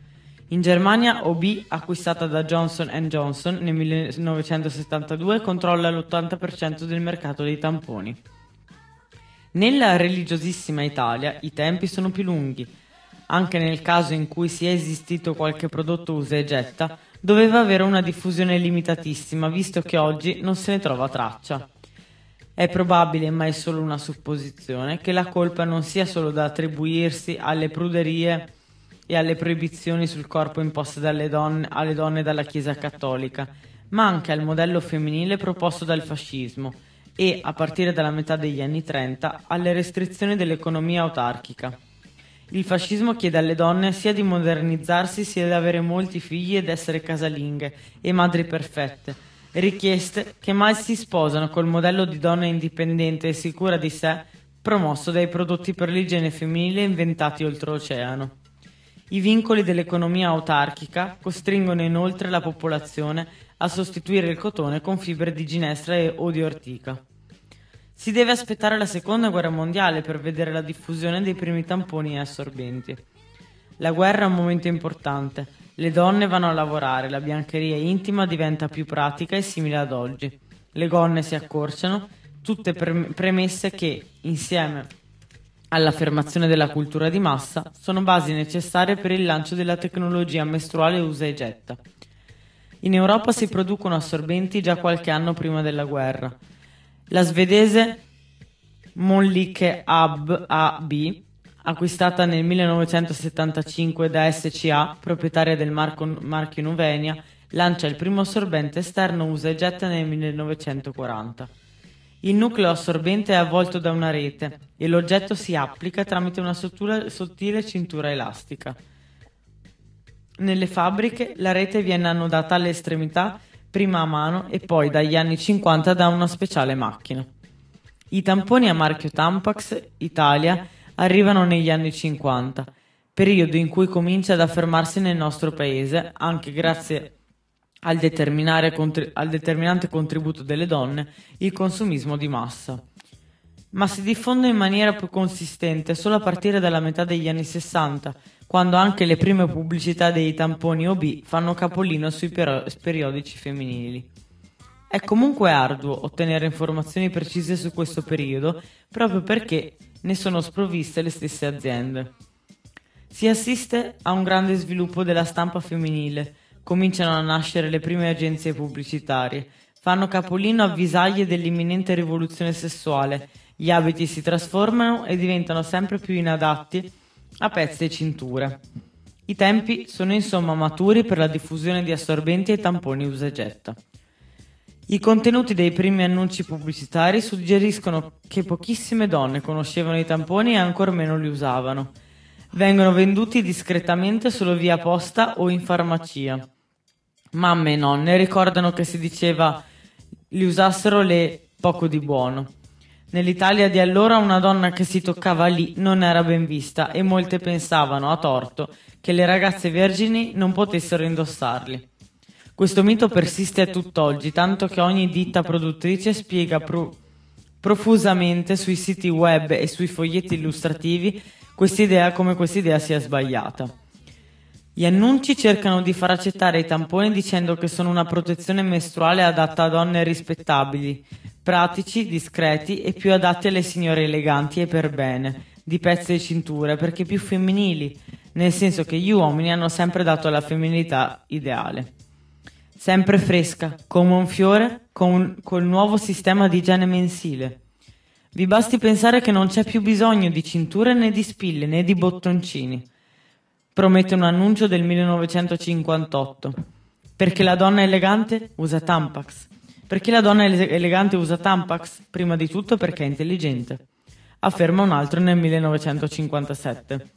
In Germania O B, acquistata da Johnson and Johnson nel millenovecentosettantadue, controlla l'ottanta per cento del mercato dei tamponi. Nella religiosissima Italia i tempi sono più lunghi. Anche nel caso in cui sia esistito qualche prodotto usa e getta, doveva avere una diffusione limitatissima, visto che oggi non se ne trova traccia. È probabile, ma è solo una supposizione, che la colpa non sia solo da attribuirsi alle pruderie e alle proibizioni sul corpo imposte dalle donne, alle donne dalla Chiesa cattolica, ma anche al modello femminile proposto dal fascismo e, a partire dalla metà degli anni trenta, alle restrizioni dell'economia autarchica. Il fascismo chiede alle donne sia di modernizzarsi sia di avere molti figli ed essere casalinghe e madri perfette, richieste che mai si sposano col modello di donna indipendente e sicura di sé promosso dai prodotti per l'igiene femminile inventati oltreoceano. I vincoli dell'economia autarchica costringono inoltre la popolazione a sostituire il cotone con fibre di ginestra e o di ortica. Si deve aspettare la seconda guerra mondiale per vedere la diffusione dei primi tamponi e assorbenti. La guerra è un momento importante. Le donne vanno a lavorare, la biancheria intima diventa più pratica e simile ad oggi. Le gonne si accorciano, tutte pre- premesse che, insieme all'affermazione della cultura di massa, sono basi necessarie per il lancio della tecnologia mestruale usa e getta. In Europa si producono assorbenti già qualche anno prima della guerra. La svedese Mölnlycke A B, acquistata nel millenovecentosettantacinque da S C A, proprietaria del marco, marchio Nuvenia, lancia il primo assorbente esterno usa e getta nel millenovecentoquaranta. Il nucleo assorbente è avvolto da una rete e l'oggetto si applica tramite una sottile, sottile cintura elastica. Nelle fabbriche la rete viene annodata alle estremità, prima a mano e poi dagli anni cinquanta da una speciale macchina. I tamponi a marchio Tampax Italia arrivano negli anni cinquanta, periodo in cui comincia ad affermarsi nel nostro paese, anche grazie al, contri- al determinante contributo delle donne, il consumismo di massa. Ma si diffonde in maniera più consistente solo a partire dalla metà degli anni sessanta, quando anche le prime pubblicità dei tamponi O B fanno capolino sui per- periodici femminili. È comunque arduo ottenere informazioni precise su questo periodo, proprio perché ne sono sprovviste le stesse aziende. Si assiste a un grande sviluppo della stampa femminile, cominciano a nascere le prime agenzie pubblicitarie, fanno capolino avvisaglie dell'imminente rivoluzione sessuale, gli abiti si trasformano e diventano sempre più inadatti a pezzi e cinture. I tempi sono insomma maturi per la diffusione di assorbenti e tamponi usa e getta. I contenuti dei primi annunci pubblicitari suggeriscono che pochissime donne conoscevano i tamponi e ancor meno li usavano. Vengono venduti discretamente solo via posta o in farmacia. Mamme e nonne ricordano che si diceva li usassero le poco di buono. Nell'Italia di allora una donna che si toccava lì non era ben vista e molte pensavano, a torto, che le ragazze vergini non potessero indossarli. Questo mito persiste a tutt'oggi, tanto che ogni ditta produttrice spiega pro- profusamente sui siti web e sui foglietti illustrativi quest'idea come quest'idea sia sbagliata. Gli annunci cercano di far accettare i tamponi dicendo che sono una protezione mestruale adatta a donne rispettabili, pratici, discreti e più adatti alle signore eleganti e per bene, di pezzi e cinture, perché più femminili, nel senso che gli uomini hanno sempre dato la femminilità ideale. Sempre fresca, come un fiore, con, col nuovo sistema di igiene mensile. Vi basti pensare che non c'è più bisogno di cinture né di spille né di bottoncini. Promette un annuncio del millenovecentocinquantotto. Perché la donna elegante usa Tampax. Perché la donna elegante usa Tampax? Prima di tutto perché è intelligente. Afferma un altro nel millenovecentocinquantasette.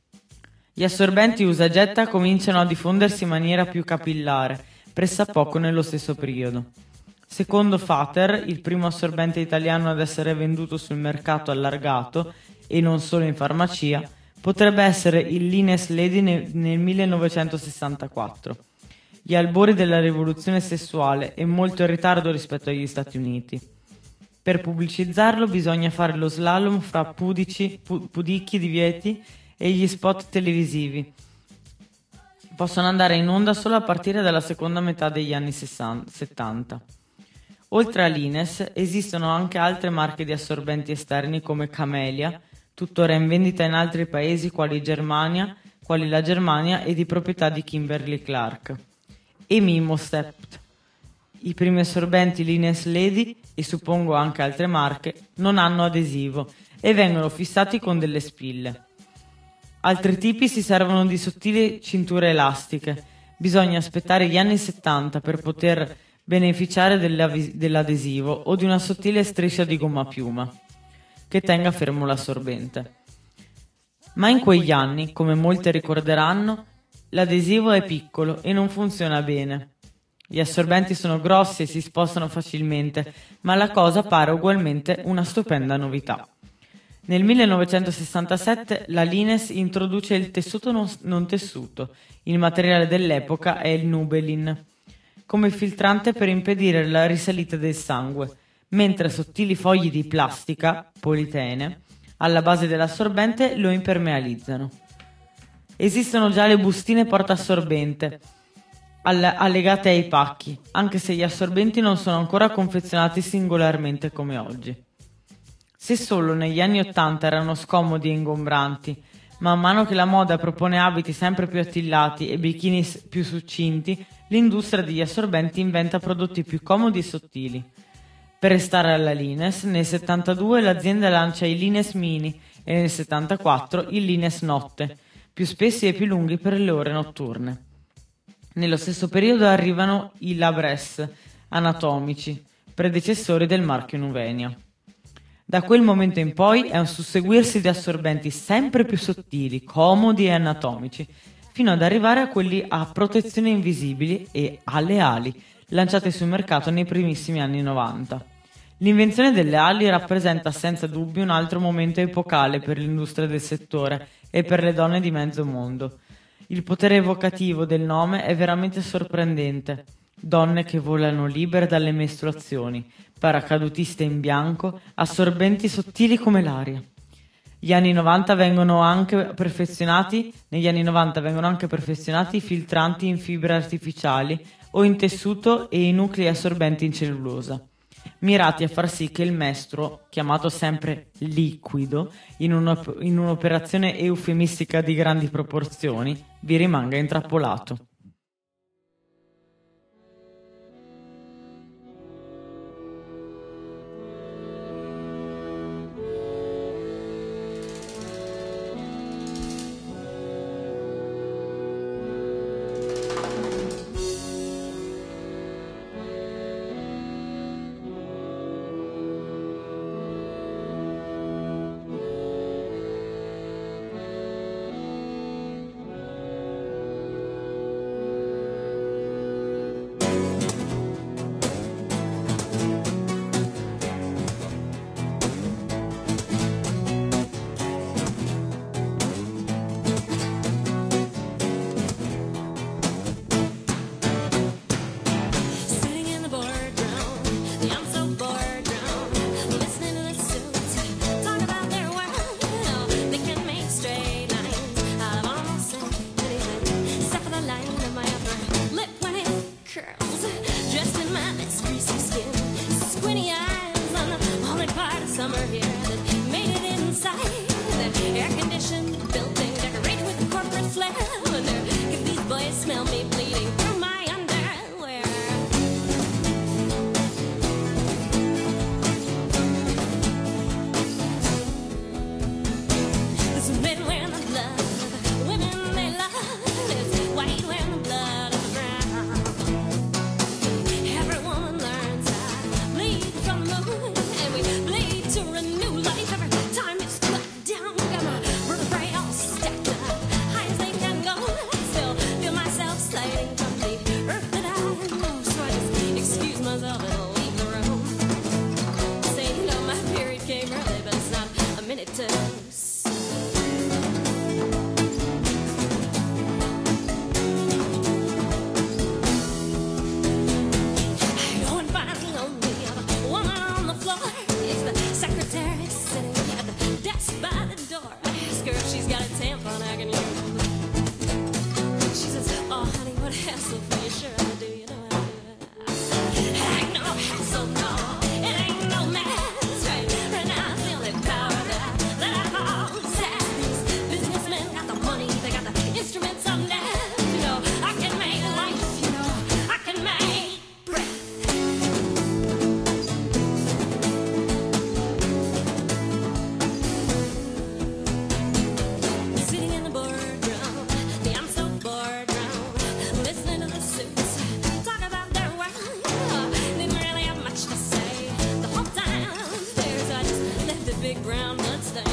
Gli assorbenti usa e getta cominciano a diffondersi in maniera più capillare, pressappoco nello stesso periodo. Secondo Fater, il primo assorbente italiano ad essere venduto sul mercato allargato, e non solo in farmacia, potrebbe essere il Lines Lady nel, nel millenovecentosessantaquattro. Gli albori della rivoluzione sessuale e molto in ritardo rispetto agli Stati Uniti. Per pubblicizzarlo bisogna fare lo slalom fra pudici, pu- pudicchi divieti e gli spot televisivi, possono andare in onda solo a partire dalla seconda metà degli anni settanta. Oltre a Lines esistono anche altre marche di assorbenti esterni come Camellia, tuttora in vendita in altri paesi quali Germania, quali la Germania e di proprietà di Kimberly-Clark, e Mimo-Stept. I primi assorbenti Lines Lady, e suppongo anche altre marche, non hanno adesivo e vengono fissati con delle spille. Altri tipi si servono di sottili cinture elastiche. Bisogna aspettare gli anni settanta per poter beneficiare dell'adesivo o di una sottile striscia di gomma piuma che tenga fermo l'assorbente. Ma in quegli anni, come molti ricorderanno, l'adesivo è piccolo e non funziona bene. Gli assorbenti sono grossi e si spostano facilmente, ma la cosa pare ugualmente una stupenda novità. Nel millenovecentosessantasette la Lines introduce il tessuto non, non tessuto. Il materiale dell'epoca è il Nubelin, come filtrante per impedire la risalita del sangue, mentre sottili fogli di plastica, politene, alla base dell'assorbente lo impermeabilizzano. Esistono già le bustine portaassorbente all- allegate ai pacchi, anche se gli assorbenti non sono ancora confezionati singolarmente come oggi. Se solo negli anni Ottanta erano scomodi e ingombranti, man mano che la moda propone abiti sempre più attillati e bikini più succinti, l'industria degli assorbenti inventa prodotti più comodi e sottili. Per restare alla Lines, nel settantadue l'azienda lancia i Lines Mini e nel settantaquattro il Lines Notte, più spessi e più lunghi per le ore notturne. Nello stesso periodo arrivano i Labres anatomici, predecessori del marchio Nuvenia. Da quel momento in poi è un susseguirsi di assorbenti sempre più sottili, comodi e anatomici, fino ad arrivare a quelli a protezione invisibili e alle ali, lanciati sul mercato nei primissimi anni novanta. L'invenzione delle ali rappresenta senza dubbio un altro momento epocale per l'industria del settore e per le donne di mezzo mondo. Il potere evocativo del nome è veramente sorprendente. Donne che volano libere dalle mestruazioni, paracadutiste in bianco, assorbenti sottili come l'aria. Gli anni novanta vengono anche perfezionati, negli anni novanta vengono anche perfezionati i filtranti in fibre artificiali o in tessuto e i nuclei assorbenti in cellulosa, mirati a far sì che il mestruo, chiamato sempre liquido, in, un'op- in un'operazione eufemistica di grandi proporzioni, vi rimanga intrappolato.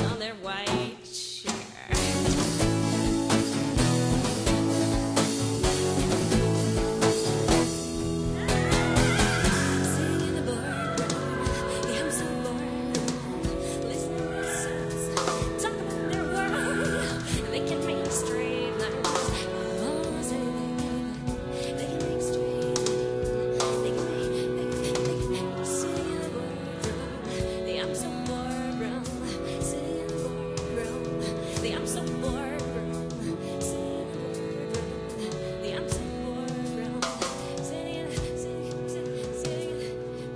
on their white shirt. Singing the boardroom, yeah, I'm so bored. Listening to the songs, talk about their world. They can make straight lines. Oh, say they, they can make straight lines. They can make, they can, they can make. Singing the boardroom, yeah, I'm so bored. Singing in the boardroom, yeah, I'm so bored. Singing in the boardroom, yeah, I'm so bored. Singing, singing, singing, singing.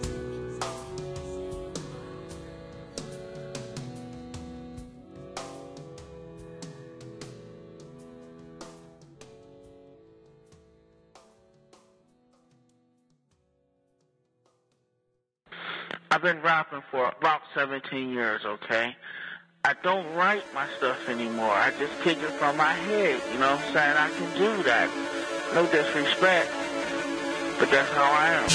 I've been rapping for about seventeen years, okay? I don't write my stuff anymore. I just kick it from my head, you know what I'm saying? I can do that. No disrespect, but that's how I am.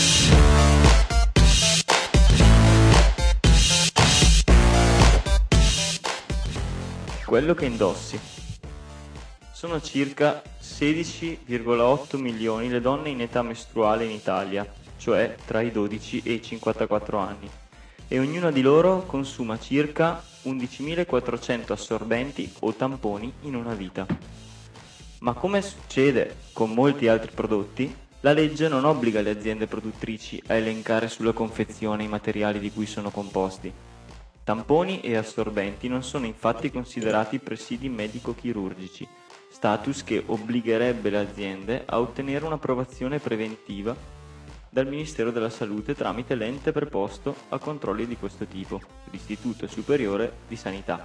Quello che indossi. Sono circa sedici virgola otto milioni le donne in età mestruale in Italia, cioè tra i dodici e i cinquantaquattro anni, e ognuna di loro consuma circa undicimilaquattrocento assorbenti o tamponi in una vita. Ma come succede con molti altri prodotti, la legge non obbliga le aziende produttrici a elencare sulla confezione i materiali di cui sono composti. Tamponi e assorbenti non sono infatti considerati presidi medico-chirurgici, status che obbligherebbe le aziende a ottenere un'approvazione preventiva dal Ministero della Salute tramite l'ente preposto a controlli di questo tipo, l'Istituto Superiore di Sanità.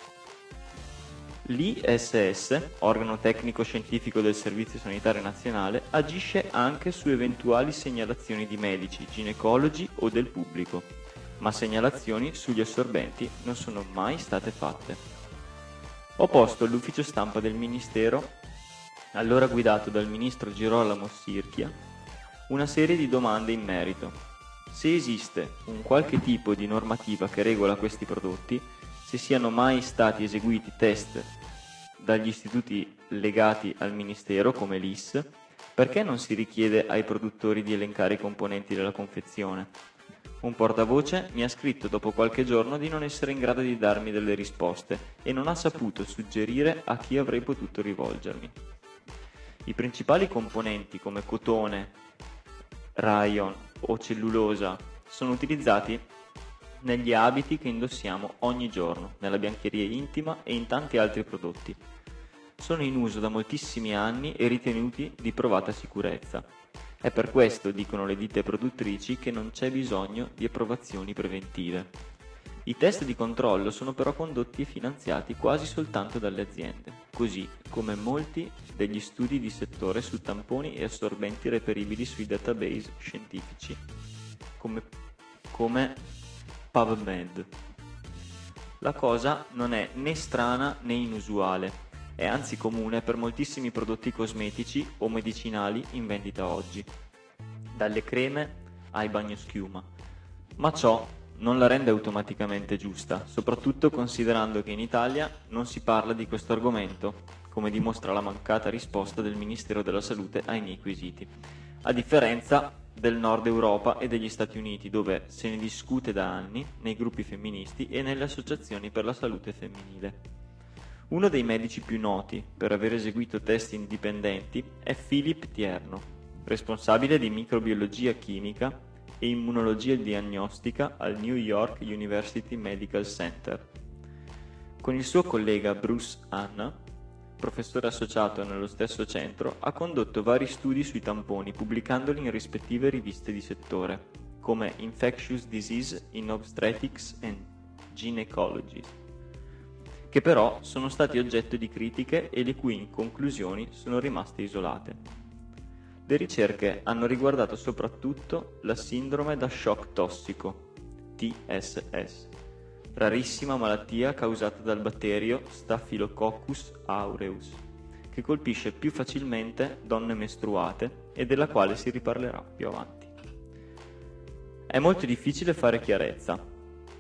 L'I S S, organo tecnico-scientifico del Servizio Sanitario Nazionale, agisce anche su eventuali segnalazioni di medici, ginecologi o del pubblico, ma segnalazioni sugli assorbenti non sono mai state fatte. Ho posto all'ufficio stampa del Ministero, allora guidato dal ministro Girolamo Sirchia, una serie di domande in merito. Se esiste un qualche tipo di normativa che regola questi prodotti, se siano mai stati eseguiti test dagli istituti legati al Ministero come l'I S, perché non si richiede ai produttori di elencare i componenti della confezione? Un portavoce mi ha scritto dopo qualche giorno di non essere in grado di darmi delle risposte e non ha saputo suggerire a chi avrei potuto rivolgermi. I principali componenti come cotone, rayon o cellulosa sono utilizzati negli abiti che indossiamo ogni giorno, nella biancheria intima e in tanti altri prodotti. Sono in uso da moltissimi anni e ritenuti di provata sicurezza. È per questo, dicono le ditte produttrici, che non c'è bisogno di approvazioni preventive. I test di controllo sono però condotti e finanziati quasi soltanto dalle aziende, così come molti degli studi di settore su tamponi e assorbenti reperibili sui database scientifici, come, come PubMed. La cosa non è né strana né inusuale, è anzi comune per moltissimi prodotti cosmetici o medicinali in vendita oggi, dalle creme ai bagnoschiuma, ma ciò non la rende automaticamente giusta, soprattutto considerando che in Italia non si parla di questo argomento, come dimostra la mancata risposta del Ministero della Salute ai miei quesiti, a differenza del Nord Europa e degli Stati Uniti, dove se ne discute da anni nei gruppi femministi e nelle associazioni per la salute femminile. Uno dei medici più noti per aver eseguito test indipendenti è Philip Tierno, responsabile di microbiologia chimica e immunologia diagnostica al New York University Medical Center. Con il suo collega Bruce Hanna, professore associato nello stesso centro, ha condotto vari studi sui tamponi, pubblicandoli in rispettive riviste di settore, come Infectious Disease in Obstetrics and Gynecology, che però sono stati oggetto di critiche e le cui conclusioni sono rimaste isolate. Le ricerche hanno riguardato soprattutto la sindrome da shock tossico, T S S, rarissima malattia causata dal batterio Staphylococcus aureus, che colpisce più facilmente donne mestruate e della quale si riparlerà più avanti. È molto difficile fare chiarezza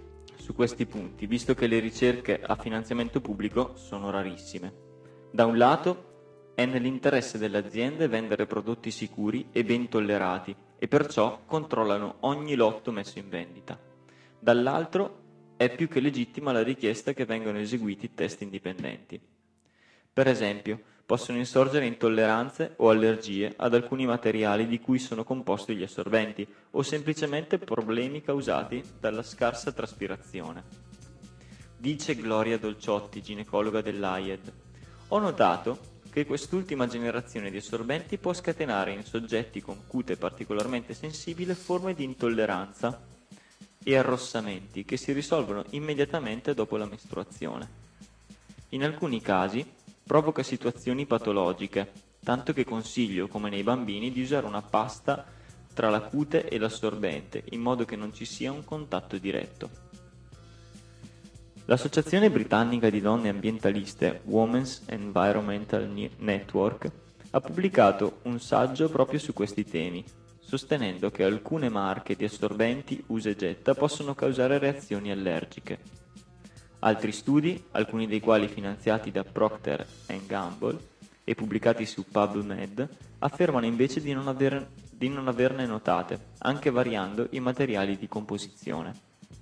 su questi punti, visto che le ricerche a finanziamento pubblico sono rarissime. Da un lato è nell'interesse delle aziende vendere prodotti sicuri e ben tollerati e perciò controllano ogni lotto messo in vendita. Dall'altro è più che legittima la richiesta che vengano eseguiti test indipendenti. Per esempio, possono insorgere intolleranze o allergie ad alcuni materiali di cui sono composti gli assorbenti o semplicemente problemi causati dalla scarsa traspirazione. Dice Gloria Dolciotti, ginecologa dell'A I E D: ho notato che quest'ultima generazione di assorbenti può scatenare in soggetti con cute particolarmente sensibile forme di intolleranza e arrossamenti che si risolvono immediatamente dopo la mestruazione. In alcuni casi provoca situazioni patologiche, tanto che consiglio, come nei bambini, di usare una pasta tra la cute e l'assorbente, in modo che non ci sia un contatto diretto. L'Associazione Britannica di Donne Ambientaliste, Women's Environmental Network, ha pubblicato un saggio proprio su questi temi, sostenendo che alcune marche di assorbenti usa e getta possono causare reazioni allergiche. Altri studi, alcuni dei quali finanziati da Procter and Gamble e pubblicati su PubMed, affermano invece di non, aver, di non averne notate, anche variando i materiali di composizione.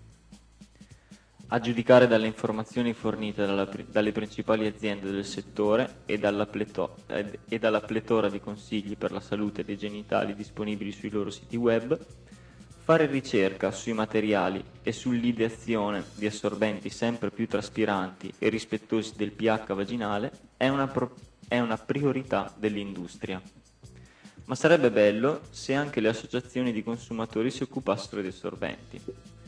A giudicare dalle informazioni fornite dalla, dalle principali aziende del settore e dalla, pleto, e dalla pletora di consigli per la salute dei genitali disponibili sui loro siti web, fare ricerca sui materiali e sull'ideazione di assorbenti sempre più traspiranti e rispettosi del pH vaginale è una, pro- è una priorità dell'industria. Ma sarebbe bello se anche le associazioni di consumatori si occupassero di assorbenti.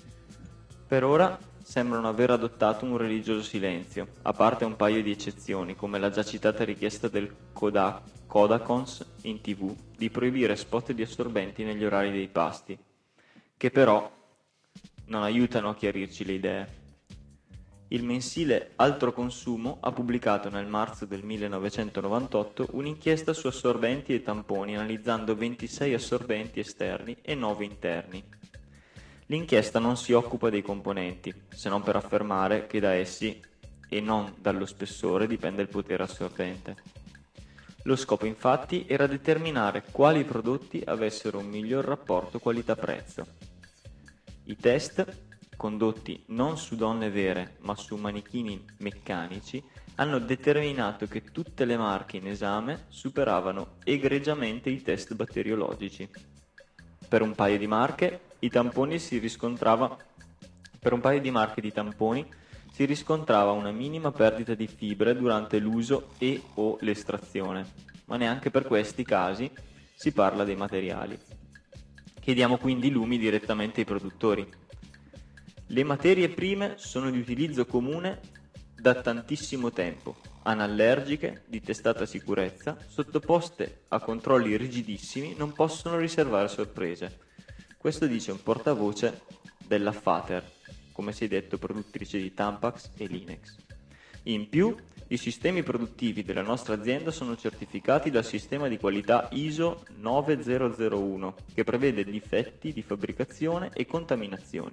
Per ora sembrano aver adottato un religioso silenzio, a parte un paio di eccezioni, come la già citata richiesta del Kodak, Kodakons in tv di proibire spot di assorbenti negli orari dei pasti, che però non aiutano a chiarirci le idee. Il mensile Altro Consumo ha pubblicato nel marzo del millenovecentonovantotto un'inchiesta su assorbenti e tamponi, analizzando ventisei assorbenti esterni e nove interni. L'inchiesta non si occupa dei componenti, se non per affermare che da essi, e non dallo spessore, dipende il potere assorbente. Lo scopo infatti era determinare quali prodotti avessero un miglior rapporto qualità-prezzo. I test, condotti non su donne vere ma su manichini meccanici, hanno determinato che tutte le marche in esame superavano egregiamente i test batteriologici. Per un paio di marche i tamponi si riscontrava per un paio di marche di tamponi si riscontrava una minima perdita di fibre durante l'uso e o l'estrazione, ma neanche per questi casi si parla dei materiali. Chiediamo quindi lumi direttamente ai produttori. Le materie prime sono di utilizzo comune da tantissimo tempo, anallergiche, di testata sicurezza, sottoposte a controlli rigidissimi, non possono riservare sorprese. Questo dice un portavoce della Fater, come si è detto produttrice di Tampax e Linex. In più, i sistemi produttivi della nostra azienda sono certificati dal sistema di qualità I S O nove zero zero uno, che prevede difetti di fabbricazione e contaminazioni.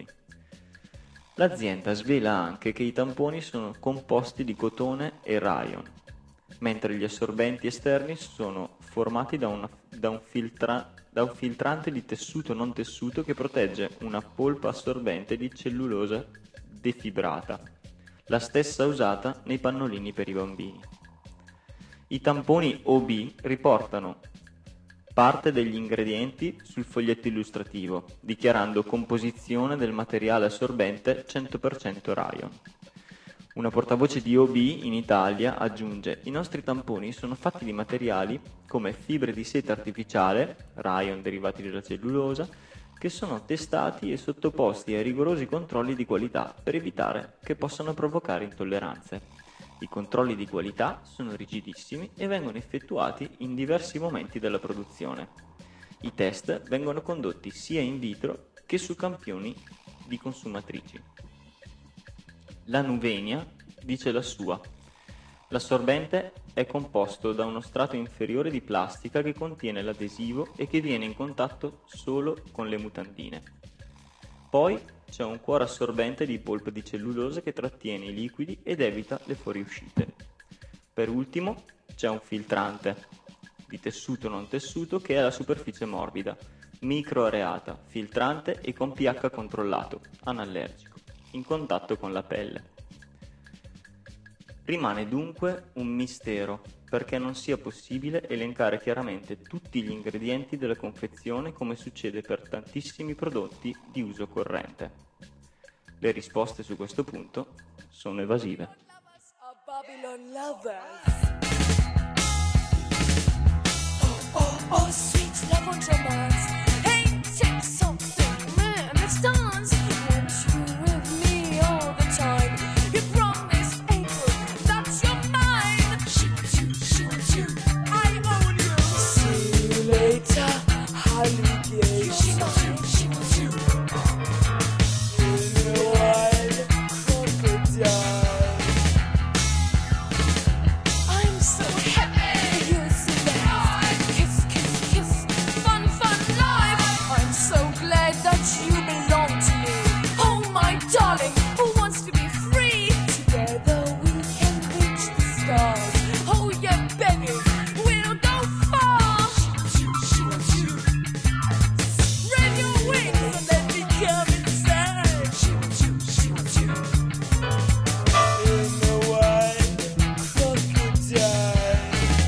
L'azienda svela anche che i tamponi sono composti di cotone e rayon, mentre gli assorbenti esterni sono formati da, una, da, un filtra, da un filtrante di tessuto non tessuto che protegge una polpa assorbente di cellulosa defibrata, la stessa usata nei pannolini per i bambini. I tamponi O B riportano parte degli ingredienti sul foglietto illustrativo, dichiarando composizione del materiale assorbente cento per cento rayon. Una portavoce di O B in Italia aggiunge: i nostri tamponi sono fatti di materiali come fibre di seta artificiale, rayon derivati dalla cellulosa, che sono testati e sottoposti ai rigorosi controlli di qualità per evitare che possano provocare intolleranze. I controlli di qualità sono rigidissimi e vengono effettuati in diversi momenti della produzione. I test vengono condotti sia in vitro che su campioni di consumatrici. La Nuvenia dice la sua. L'assorbente è composto da uno strato inferiore di plastica che contiene l'adesivo e che viene in contatto solo con le mutandine. Poi c'è un cuore assorbente di polpa di cellulosa che trattiene i liquidi ed evita le fuoriuscite. Per ultimo c'è un filtrante di tessuto non tessuto che ha la superficie morbida, microareata, filtrante e con pH controllato, anallergico, in contatto con la pelle. Rimane dunque un mistero perché non sia possibile elencare chiaramente tutti gli ingredienti della confezione come succede per tantissimi prodotti di uso corrente. Le risposte su questo punto sono evasive. Oh, oh, sweet love on romance. Hey, take something, man, let's dance. Want you with me all the time. You promised April that you're mine. Shoot, shoot, shoot, shoot. I own you. See you later, alligator. Shoot, shoot, shoot, shoot. In the wild crocodile. I'm so happy you're so nice. Kiss, kiss, kiss, fun, fun life. I'm so glad that you belong to me. Oh my darling, who wants to be free? Together we can reach the stars. Oh yeah, baby, we'll go far. Shoot, shoot, shoot. Spread your wings and let me come inside. Shoot, shoot, shoot, shoot. In the wild crocodile.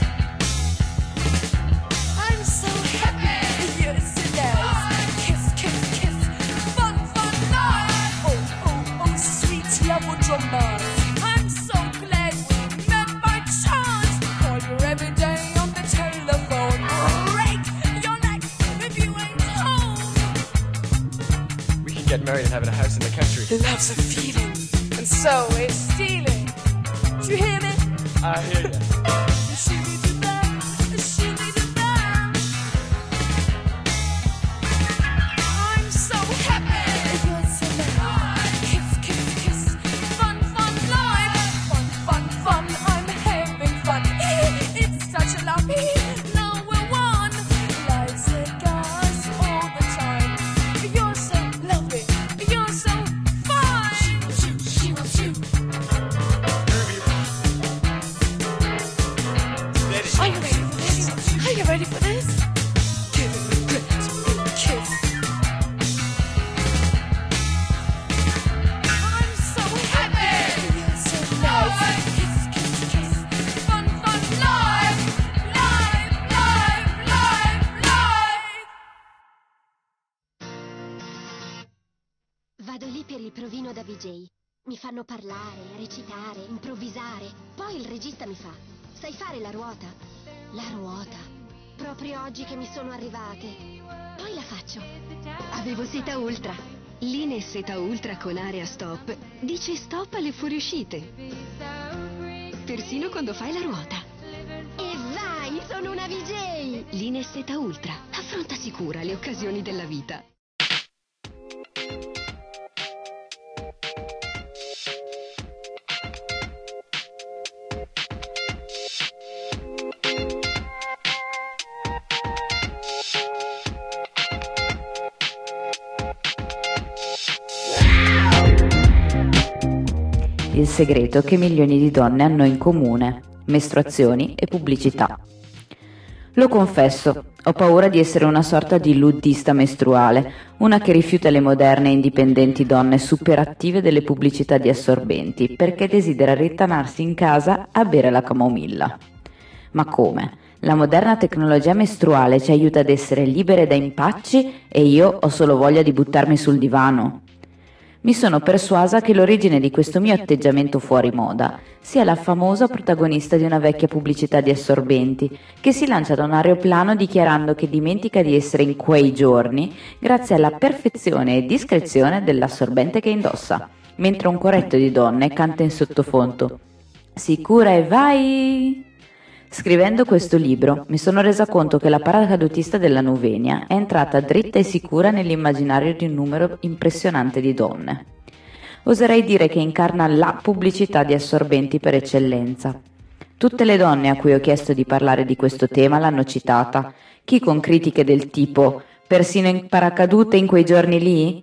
I'm so happy you're so nice. Kiss, kiss, kiss, fun, fun life. Oh, oh, oh, sweet love would romance. I'm so glad we met by chance. Call you every day on the telephone. Break your neck if you ain't home. We can get married and have a house in the country. Love's a feeling, and so is stealing. Do you hear me? I hear you. I'm so happy you're so nice. Kiss, kiss, kiss, fun, fun life. Fun, fun, fun, I'm having fun. It's such a lovely, now we're one. Like cigars all the time. You're so lovely, you're so fine. Shoot, shoot, shoot, shoot. Are you ready for this? Are you ready for this? Give it a good big kiss. I'm so happy you're so nice. Kiss, kiss, kiss. Fun, fun, life. Life, life, life, life. Vado lì per il provino da V J. Mi fanno parlare, recitare, improvvisare. Poi il regista mi fa: sai fare la ruota? La ruota. Proprio oggi che mi sono arrivate. Poi la faccio. Avevo Seta Ultra. Linee Seta Ultra con area stop dice stop alle fuoriuscite. Persino quando fai la ruota. E vai, sono una V J! Linee Seta Ultra. Affronta sicura le occasioni della vita. Il segreto che milioni di donne hanno in comune: mestruazioni e pubblicità. Lo confesso, ho paura di essere una sorta di luddista mestruale, una che rifiuta le moderne e indipendenti donne superattive delle pubblicità di assorbenti perché desidera rittanarsi in casa a bere la camomilla. Ma come? La moderna tecnologia mestruale ci aiuta ad essere libere da impacci e io ho solo voglia di buttarmi sul divano? Mi sono persuasa che l'origine di questo mio atteggiamento fuori moda sia la famosa protagonista di una vecchia pubblicità di assorbenti che si lancia da un aeroplano dichiarando che dimentica di essere in quei giorni grazie alla perfezione e discrezione dell'assorbente che indossa, mentre un coretto di donne canta in sottofondo: sicura e vai! Scrivendo questo libro mi sono resa conto che la paracadutista della Nuvenia è entrata dritta e sicura nell'immaginario di un numero impressionante di donne. Oserei dire che incarna la pubblicità di assorbenti per eccellenza. Tutte le donne a cui ho chiesto di parlare di questo tema l'hanno citata, chi con critiche del tipo «persino in paracadute in quei giorni lì?»,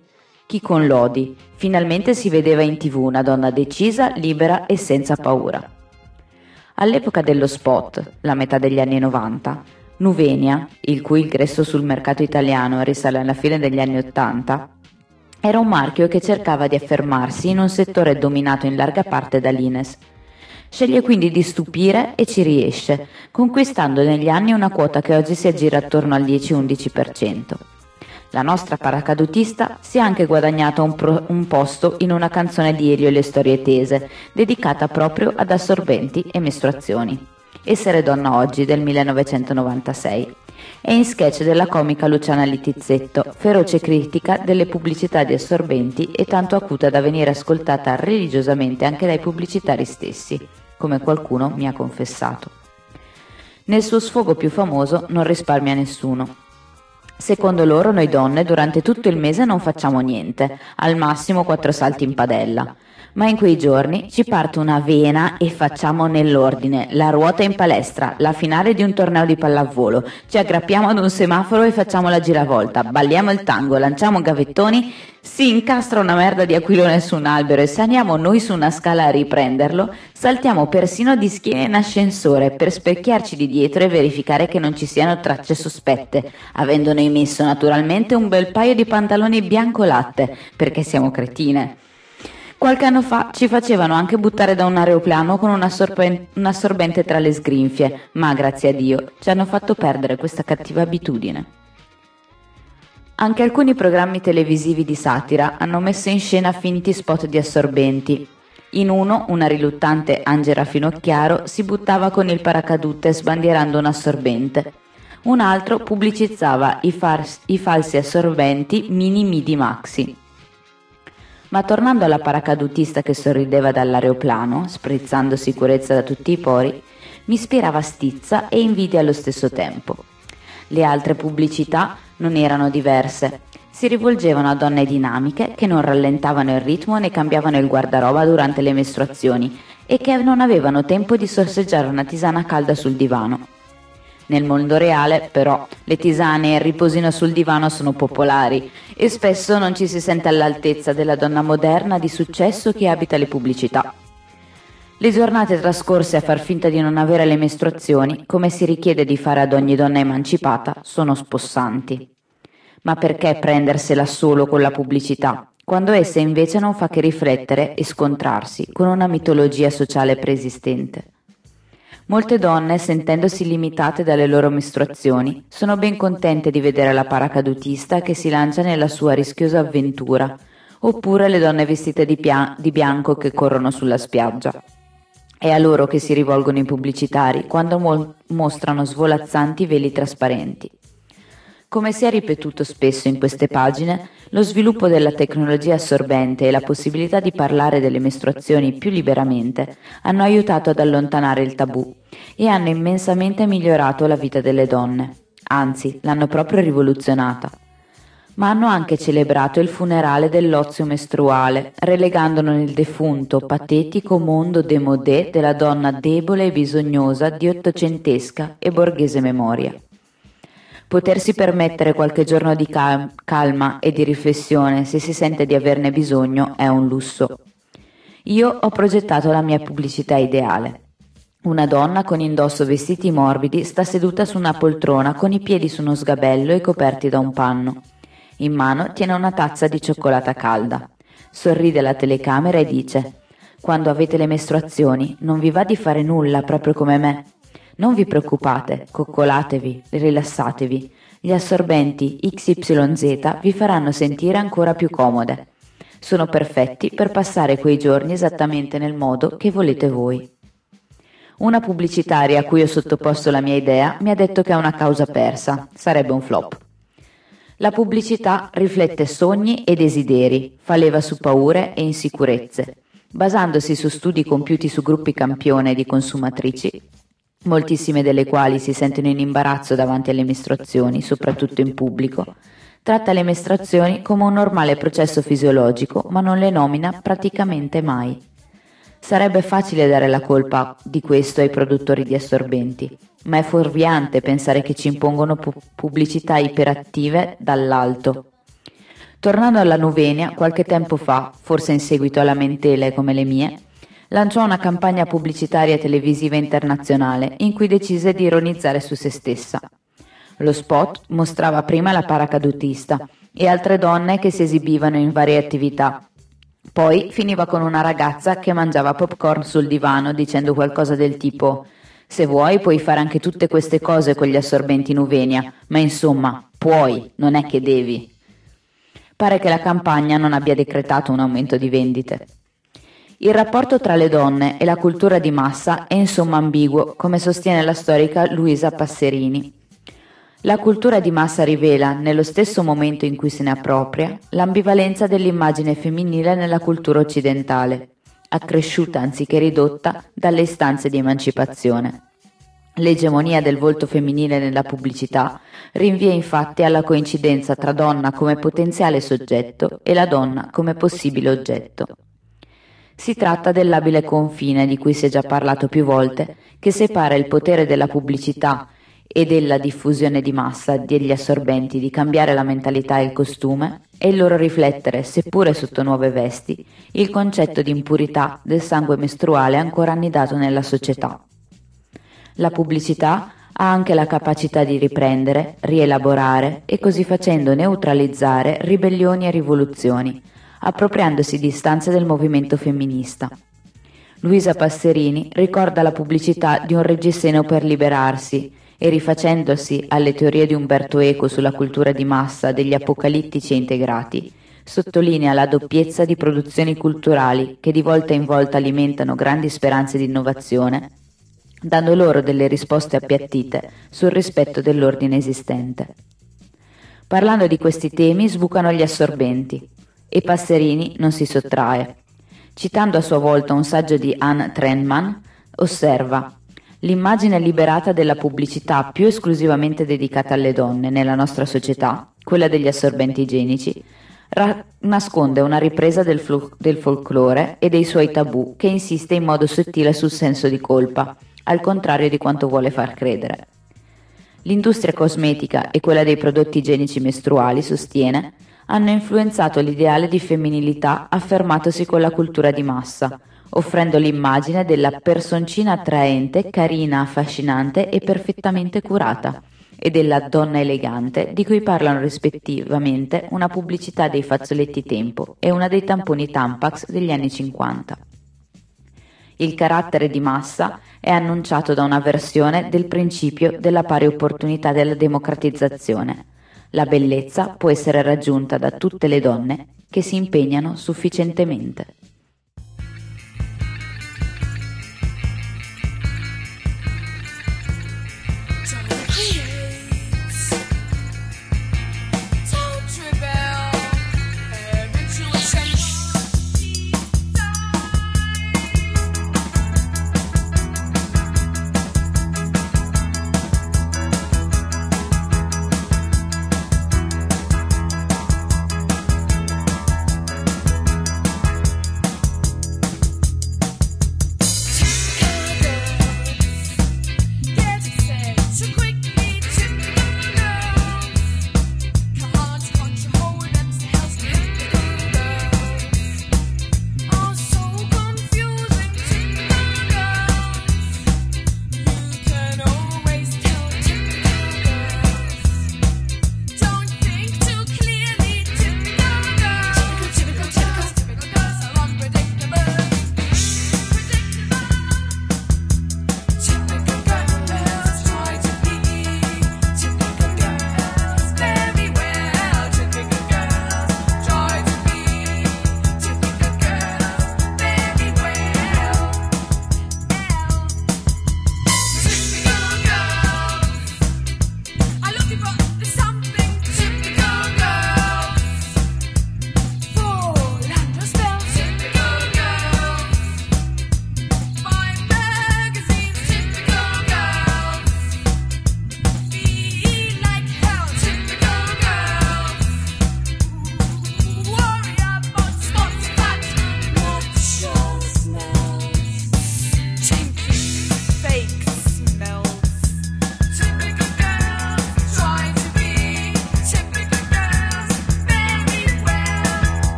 chi con lodi. Finalmente si vedeva in tv una donna decisa, libera e senza paura. All'epoca dello spot, la metà degli anni novanta, Nuvenia, il cui ingresso sul mercato italiano risale alla fine degli anni ottanta, era un marchio che cercava di affermarsi in un settore dominato in larga parte dall'Ines. Sceglie quindi di stupire e ci riesce, conquistando negli anni una quota che oggi si aggira attorno al dieci-undici per cento. La nostra paracadutista si è anche guadagnata un, pro- un posto in una canzone di Elio e le storie tese, dedicata proprio ad assorbenti e mestruazioni. Essere donna oggi del millenovecentonovantasei. E in sketch della comica Luciana Littizzetto, feroce critica delle pubblicità di assorbenti e tanto acuta da venire ascoltata religiosamente anche dai pubblicitari stessi, come qualcuno mi ha confessato. Nel suo sfogo più famoso non risparmia nessuno. Secondo loro noi donne durante tutto il mese non facciamo niente, al massimo quattro salti in padella. Ma in quei giorni ci parte una vena e facciamo nell'ordine la ruota in palestra, la finale di un torneo di pallavolo, ci aggrappiamo ad un semaforo e facciamo la giravolta, balliamo il tango, lanciamo gavettoni, si incastra una merda di aquilone su un albero e saliamo noi su una scala a riprenderlo, saltiamo persino di schiena in ascensore per specchiarci di dietro e verificare che non ci siano tracce sospette, avendone messo naturalmente un bel paio di pantaloni bianco latte, perché siamo cretine. Qualche anno fa ci facevano anche buttare da un aeroplano con un, assorben- un assorbente tra le sgrinfie, ma grazie a Dio ci hanno fatto perdere questa cattiva abitudine. Anche alcuni programmi televisivi di satira hanno messo in scena finti spot di assorbenti. In uno, una riluttante Angela Finocchiaro si buttava con il paracadute sbandierando un assorbente. Un altro pubblicizzava i, fars- i falsi assorbenti Mini Midi Maxi. Ma tornando alla paracadutista che sorrideva dall'aeroplano, sprizzando sicurezza da tutti i pori, mi ispirava stizza e invidia allo stesso tempo. Le altre pubblicità non erano diverse, si rivolgevano a donne dinamiche che non rallentavano il ritmo né cambiavano il guardaroba durante le mestruazioni e che non avevano tempo di sorseggiare una tisana calda sul divano. Nel mondo reale, però, le tisane e il riposino sul divano sono popolari e spesso non ci si sente all'altezza della donna moderna di successo che abita le pubblicità. Le giornate trascorse a far finta di non avere le mestruazioni, come si richiede di fare ad ogni donna emancipata, sono spossanti. Ma perché prendersela solo con la pubblicità, quando essa invece non fa che riflettere e scontrarsi con una mitologia sociale preesistente? Molte donne, sentendosi limitate dalle loro mestruazioni, sono ben contente di vedere la paracadutista che si lancia nella sua rischiosa avventura, oppure le donne vestite di, pia- di bianco che corrono sulla spiaggia. È a loro che si rivolgono i pubblicitari quando mo- mostrano svolazzanti veli trasparenti. Come si è ripetuto spesso in queste pagine, lo sviluppo della tecnologia assorbente e la possibilità di parlare delle mestruazioni più liberamente hanno aiutato ad allontanare il tabù e hanno immensamente migliorato la vita delle donne, anzi l'hanno proprio rivoluzionata. Ma hanno anche celebrato il funerale dell'ozio mestruale, relegandolo nel defunto, patetico mondo démodé della donna debole e bisognosa di ottocentesca e borghese memoria. Potersi permettere qualche giorno di cal- calma e di riflessione se si sente di averne bisogno è un lusso. Io ho progettato la mia pubblicità ideale. Una donna con indosso vestiti morbidi sta seduta su una poltrona con i piedi su uno sgabello e coperti da un panno. In mano tiene una tazza di cioccolata calda. Sorride alla telecamera e dice: «Quando avete le mestruazioni non vi va di fare nulla proprio come me? Non vi preoccupate, coccolatevi, rilassatevi. Gli assorbenti X Y Z vi faranno sentire ancora più comode. Sono perfetti per passare quei giorni esattamente nel modo che volete voi». Una pubblicitaria a cui ho sottoposto la mia idea mi ha detto che è una causa persa, sarebbe un flop. La pubblicità riflette sogni e desideri, fa leva su paure e insicurezze. Basandosi su studi compiuti su gruppi campione di consumatrici, moltissime delle quali si sentono in imbarazzo davanti alle mestruazioni, soprattutto in pubblico, tratta le mestruazioni come un normale processo fisiologico, ma non le nomina praticamente mai. Sarebbe facile dare la colpa di questo ai produttori di assorbenti, ma è fuorviante pensare che ci impongono pu- pubblicità iperattive dall'alto. Tornando alla Nuvenia, qualche tempo fa, forse in seguito a lamentele come le mie, lanciò una campagna pubblicitaria televisiva internazionale in cui decise di ironizzare su se stessa. Lo spot mostrava prima la paracadutista e altre donne che si esibivano in varie attività. Poi finiva con una ragazza che mangiava popcorn sul divano dicendo qualcosa del tipo: «Se vuoi puoi fare anche tutte queste cose con gli assorbenti Nuvenia, ma insomma, puoi, non è che devi». Pare che la campagna non abbia decretato un aumento di vendite. Il rapporto tra le donne e la cultura di massa è insomma ambiguo, come sostiene la storica Luisa Passerini. La cultura di massa rivela, nello stesso momento in cui se ne appropria, l'ambivalenza dell'immagine femminile nella cultura occidentale, accresciuta anziché ridotta dalle istanze di emancipazione. L'egemonia del volto femminile nella pubblicità rinvia infatti alla coincidenza tra donna come potenziale soggetto e la donna come possibile oggetto. Si tratta del labile confine di cui si è già parlato più volte, che separa il potere della pubblicità e della diffusione di massa degli assorbenti di cambiare la mentalità e il costume e il loro riflettere, seppure sotto nuove vesti, il concetto di impurità del sangue mestruale ancora annidato nella società. La pubblicità ha anche la capacità di riprendere, rielaborare e così facendo neutralizzare ribellioni e rivoluzioni, appropriandosi di istanze del movimento femminista. Luisa Passerini ricorda la pubblicità di un reggiseno per liberarsi e, rifacendosi alle teorie di Umberto Eco sulla cultura di massa degli apocalittici e integrati, sottolinea la doppiezza di produzioni culturali che di volta in volta alimentano grandi speranze di innovazione, dando loro delle risposte appiattite sul rispetto dell'ordine esistente. Parlando di questi temi sbucano gli assorbenti, e Passerini non si sottrae. Citando a sua volta un saggio di Anne Trenman, osserva: l'immagine liberata della pubblicità più esclusivamente dedicata alle donne nella nostra società, quella degli assorbenti igienici, ra- nasconde una ripresa del, fol- del folklore e dei suoi tabù che insiste in modo sottile sul senso di colpa, al contrario di quanto vuole far credere. L'industria cosmetica e quella dei prodotti igienici mestruali, sostiene, hanno influenzato l'ideale di femminilità affermatosi con la cultura di massa, offrendo l'immagine della personcina attraente, carina, affascinante e perfettamente curata, e della donna elegante di cui parlano rispettivamente una pubblicità dei fazzoletti Tempo e una dei tamponi Tampax degli anni cinquanta. Il carattere di massa è annunciato da una versione del principio della pari opportunità della democratizzazione. La bellezza può essere raggiunta da tutte le donne che si impegnano sufficientemente.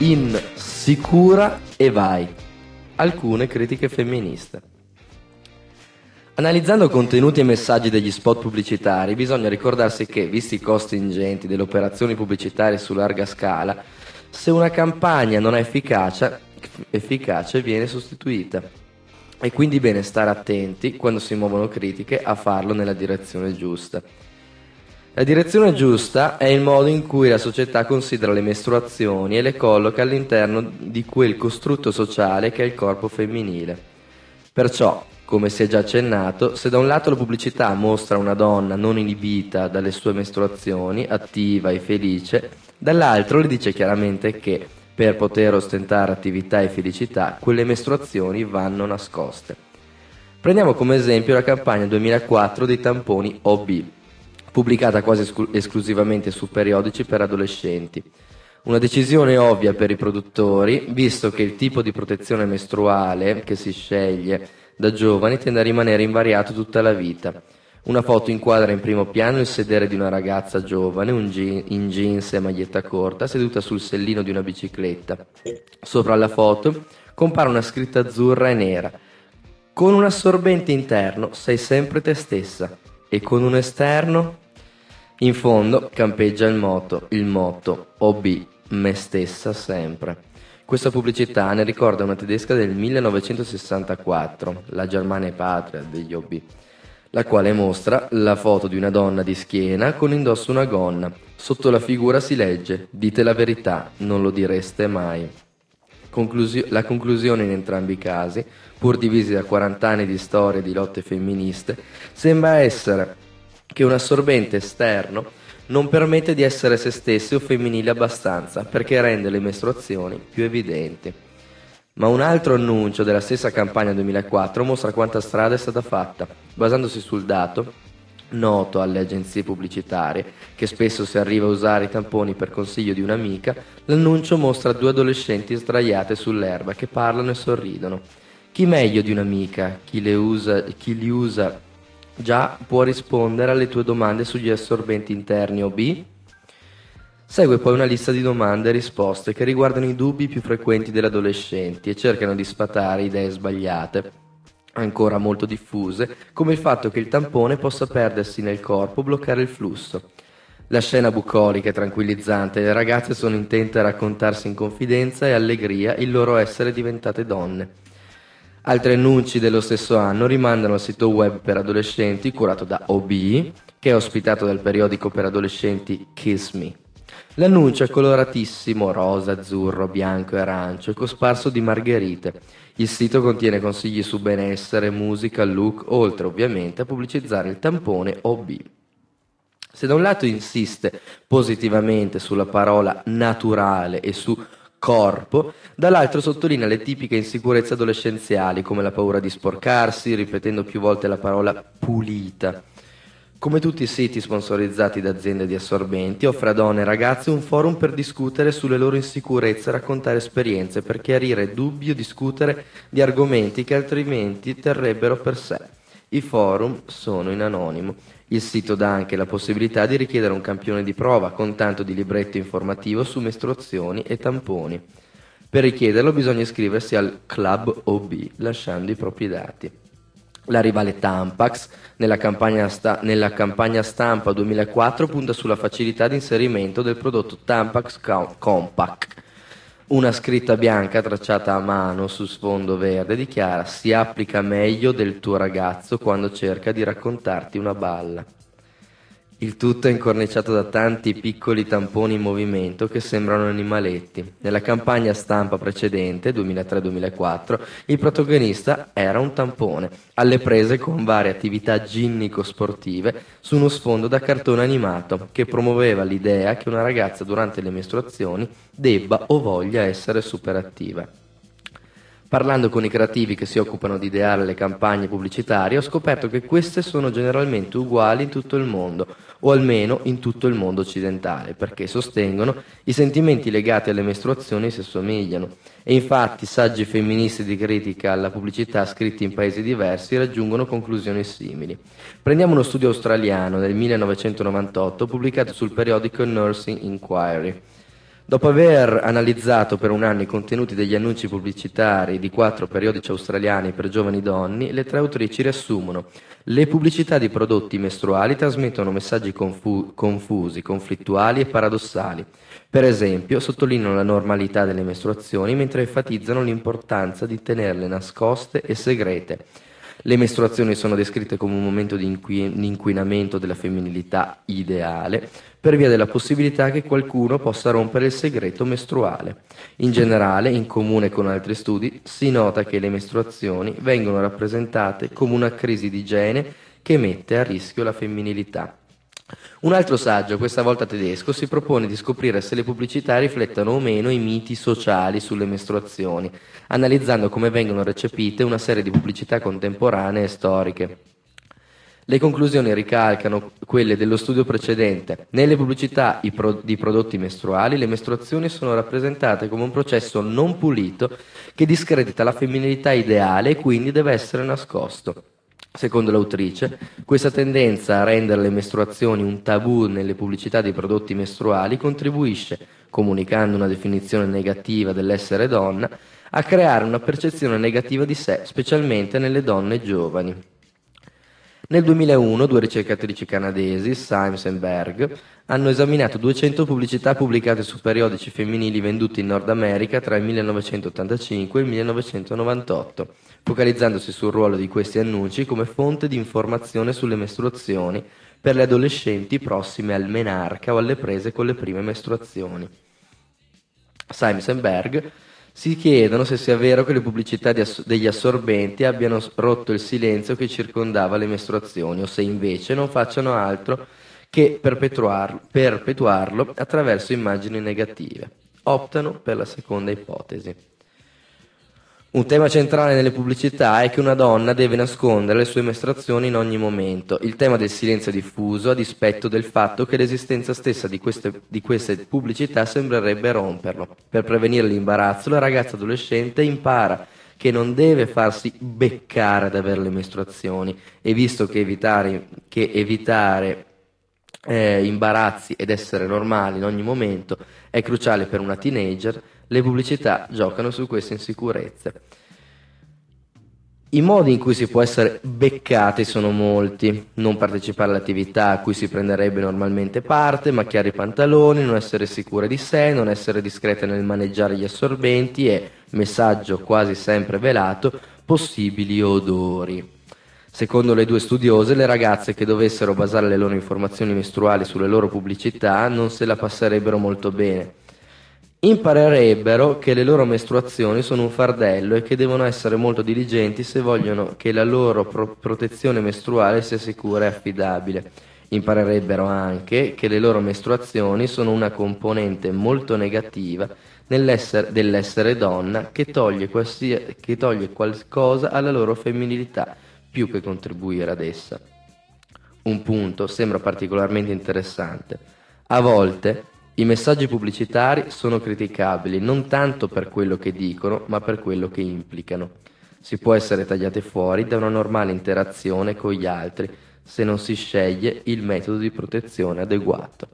insicura e vai. Alcune critiche femministe. Analizzando contenuti e messaggi degli spot pubblicitari, bisogna ricordarsi che, visti i costi ingenti delle operazioni pubblicitarie su larga scala, se una campagna non è efficace, efficace viene sostituita. È quindi bene stare attenti, quando si muovono critiche, a farlo nella direzione giusta. La direzione giusta è il modo in cui la società considera le mestruazioni e le colloca all'interno di quel costrutto sociale che è il corpo femminile. Perciò, come si è già accennato, se da un lato la pubblicità mostra una donna non inibita dalle sue mestruazioni, attiva e felice, dall'altro le dice chiaramente che, per poter ostentare attività e felicità, quelle mestruazioni vanno nascoste. Prendiamo come esempio la campagna duemilaquattro dei tamponi O B, pubblicata quasi esclu- esclusivamente su periodici per adolescenti. Una decisione ovvia per i produttori, visto che il tipo di protezione mestruale che si sceglie da giovani tende a rimanere invariato tutta la vita. Una foto inquadra in primo piano il sedere di una ragazza giovane, un je- in jeans e maglietta corta, seduta sul sellino di una bicicletta. Sopra la foto compare una scritta azzurra e nera. Con un assorbente interno sei sempre te stessa, e con un esterno? In fondo campeggia il motto, il motto O B, me stessa sempre. Questa pubblicità ne ricorda una tedesca del millenovecentosessantaquattro, la Germania Patria degli O B, la quale mostra la foto di una donna di schiena con indosso una gonna. Sotto la figura si legge: dite la verità, non lo direste mai. Conclusio- la conclusione in entrambi i casi, pur divisi da quaranta anni di storia e di lotte femministe, sembra essere che un assorbente esterno non permette di essere se stessi o femminili abbastanza, perché rende le mestruazioni più evidenti. Ma un altro annuncio della stessa campagna duemilaquattro mostra quanta strada è stata fatta, basandosi sul dato, noto alle agenzie pubblicitarie, che spesso si arriva a usare i tamponi per consiglio di un'amica. L'annuncio mostra due adolescenti sdraiate sull'erba che parlano e sorridono. Chi meglio di un'amica, chi, le usa, chi li usa già, può rispondere alle tue domande sugli assorbenti interni O B? Segue poi una lista di domande e risposte che riguardano i dubbi più frequenti degli adolescenti e cercano di sfatare idee sbagliate, ancora molto diffuse, come il fatto che il tampone possa perdersi nel corpo o bloccare il flusso. La scena bucolica e tranquillizzante, le ragazze sono intente a raccontarsi in confidenza e allegria il loro essere diventate donne. Altri annunci dello stesso anno rimandano al sito web per adolescenti curato da O B, che è ospitato dal periodico per adolescenti Kiss Me. L'annuncio è coloratissimo, rosa, azzurro, bianco e arancio, e cosparso di margherite. Il sito contiene consigli su benessere, musica, look, oltre ovviamente a pubblicizzare il tampone O B. Se da un lato insiste positivamente sulla parola naturale e su corpo, dall'altro sottolinea le tipiche insicurezze adolescenziali come la paura di sporcarsi, ripetendo più volte la parola pulita. Come tutti i siti sponsorizzati da aziende di assorbenti, offre a donne e ragazze un forum per discutere sulle loro insicurezze e raccontare esperienze, per chiarire dubbi o discutere di argomenti che altrimenti terrebbero per sé. I forum sono in anonimo. Il sito dà anche la possibilità di richiedere un campione di prova con tanto di libretto informativo su mestruazioni e tamponi. Per richiederlo bisogna iscriversi al Club O B lasciando i propri dati. La rivale Tampax, nella campagna, sta- nella campagna stampa duemilaquattro, punta sulla facilità di inserimento del prodotto Tampax Com- Compact. Una scritta bianca tracciata a mano su sfondo verde dichiara: si applica meglio del tuo ragazzo quando cerca di raccontarti una balla. Il tutto è incorniciato da tanti piccoli tamponi in movimento che sembrano animaletti. Nella campagna stampa precedente, duemilatré duemilaquattro, il protagonista era un tampone, alle prese con varie attività ginnico-sportive su uno sfondo da cartone animato, che promuoveva l'idea che una ragazza durante le mestruazioni debba o voglia essere superattiva. Parlando con i creativi che si occupano di ideare le campagne pubblicitarie, ho scoperto che queste sono generalmente uguali in tutto il mondo, o almeno in tutto il mondo occidentale, perché sostengono i sentimenti legati alle mestruazioni si assomigliano. E infatti saggi femministi di critica alla pubblicità scritti in paesi diversi raggiungono conclusioni simili. Prendiamo uno studio australiano del millenovecentonovantotto pubblicato sul periodico Nursing Inquiry, Dopo aver analizzato per un anno i contenuti degli annunci pubblicitari di quattro periodici australiani per giovani donne, le tre autrici riassumono: le pubblicità di prodotti mestruali trasmettono messaggi confu- confusi, conflittuali e paradossali. Per esempio, sottolineano la normalità delle mestruazioni mentre enfatizzano l'importanza di tenerle nascoste e segrete. Le mestruazioni sono descritte come un momento di inqui- di inquinamento della femminilità ideale, per via della possibilità che qualcuno possa rompere il segreto mestruale. In generale, in comune con altri studi, si nota che le mestruazioni vengono rappresentate come una crisi di igiene che mette a rischio la femminilità. Un altro saggio, questa volta tedesco, si propone di scoprire se le pubblicità riflettono o meno i miti sociali sulle mestruazioni, analizzando come vengono recepite una serie di pubblicità contemporanee e storiche. Le conclusioni ricalcano quelle dello studio precedente. Nelle pubblicità i pro- di prodotti mestruali, le mestruazioni sono rappresentate come un processo non pulito che discredita la femminilità ideale e quindi deve essere nascosto. Secondo l'autrice, questa tendenza a rendere le mestruazioni un tabù nelle pubblicità di prodotti mestruali contribuisce, comunicando una definizione negativa dell'essere donna, a creare una percezione negativa di sé, specialmente nelle donne giovani. Nel duemilauno due ricercatrici canadesi, Symes e Berg, hanno esaminato duecento pubblicità pubblicate su periodici femminili venduti in Nord America tra il millenovecentottantacinque e il millenovecentonovantotto, focalizzandosi sul ruolo di questi annunci come fonte di informazione sulle mestruazioni per le adolescenti prossime al menarca o alle prese con le prime mestruazioni. Symes e Berg si chiedono se sia vero che le pubblicità di ass- degli assorbenti abbiano rotto il silenzio che circondava le mestruazioni o se invece non facciano altro che perpetuarlo, perpetuarlo attraverso immagini negative. Optano per la seconda ipotesi. Un tema centrale nelle pubblicità è che una donna deve nascondere le sue mestruazioni in ogni momento. Il tema del silenzio diffuso a dispetto del fatto che l'esistenza stessa di queste, di queste pubblicità sembrerebbe romperlo. Per prevenire l'imbarazzo, la ragazza adolescente impara che non deve farsi beccare ad avere le mestruazioni e visto che evitare, che evitare eh, imbarazzi ed essere normali in ogni momento è cruciale per una teenager, le pubblicità giocano su queste insicurezze. I modi in cui si può essere beccati sono molti: non partecipare all'attività a cui si prenderebbe normalmente parte, macchiare i pantaloni, non essere sicure di sé, non essere discrete nel maneggiare gli assorbenti e, messaggio quasi sempre velato, possibili odori. Secondo le due studiose, le ragazze che dovessero basare le loro informazioni mestruali sulle loro pubblicità non se la passerebbero molto bene. Imparerebbero che le loro mestruazioni sono un fardello e che devono essere molto diligenti se vogliono che la loro pro- protezione mestruale sia sicura e affidabile. Imparerebbero anche che le loro mestruazioni sono una componente molto negativa nell'essere, dell'essere donna che toglie, qualsia, che toglie qualcosa alla loro femminilità più che contribuire ad essa. Un punto sembra particolarmente interessante. A volte i messaggi pubblicitari sono criticabili non tanto per quello che dicono, ma per quello che implicano. Si può essere tagliate fuori da una normale interazione con gli altri se non si sceglie il metodo di protezione adeguato.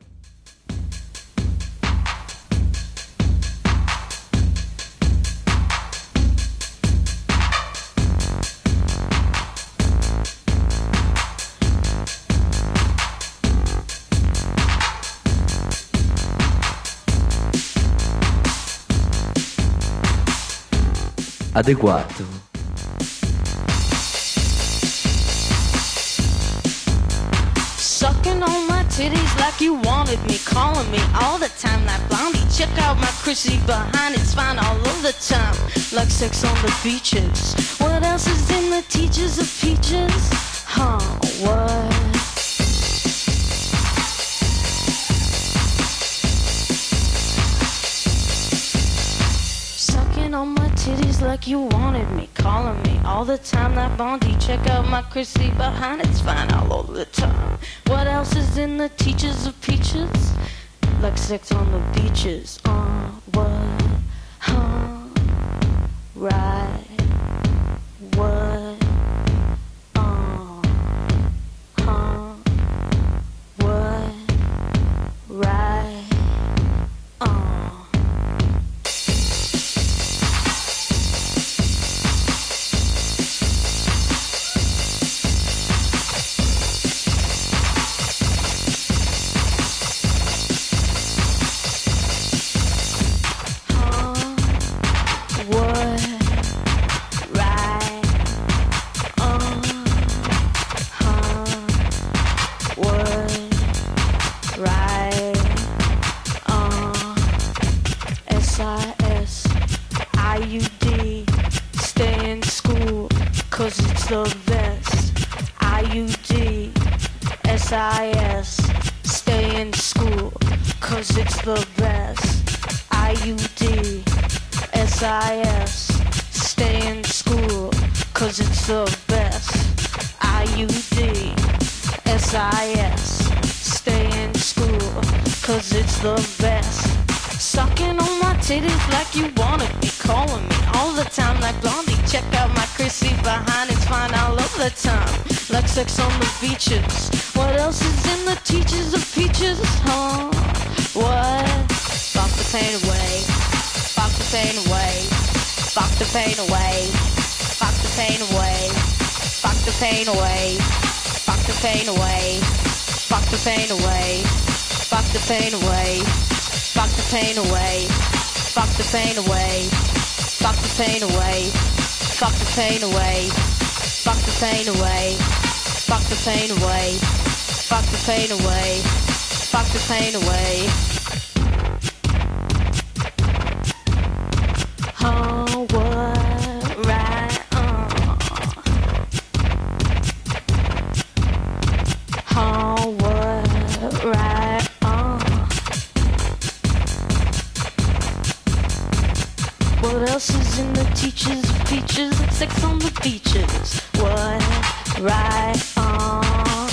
Adeguato. Sucking on my titties like you wanted me, calling me all the time like Blondie. Check out my Chrissy behind, it's fine all of the time, like sex on the beaches. What else is in the teachers of peaches? Huh, what? On my titties like you wanted me, calling me all the time like Bondi. Check out my Chrissy behind, it's fine all over the time. What else is in the teachers of peaches? Like sex on the beaches. Uh, what? Huh? Right. What? Uh, huh? What? Right. Uh. the best. I U D, S I S, stay in school, cause it's the best. I U D, S I S, stay in school, cause it's the best. I U D, S I S, stay in school, cause it's the best. Sucking on my titties like you wanted me, calling me all the time like Blondie. Check out my Chrissy behind, it's fine all of the time. Like sex on the beaches. What else is in the teachers of peaches, huh? What? Fuck the pain away. Fuck the pain away. Fuck the pain away. Fuck the pain away. Fuck the pain away. Fuck the pain away. Fuck the pain away. Fuck the pain away. Fuck the pain away. Fuck the pain away. Fuck the pain away. Fuck the pain away. Fuck the pain away. Fuck the pain away. Fuck the pain away. Fuck the pain away. Oh, what? Right on. Oh, what? Right on. What else is in the teachers of peaches? Sex on the beaches. What? Right on.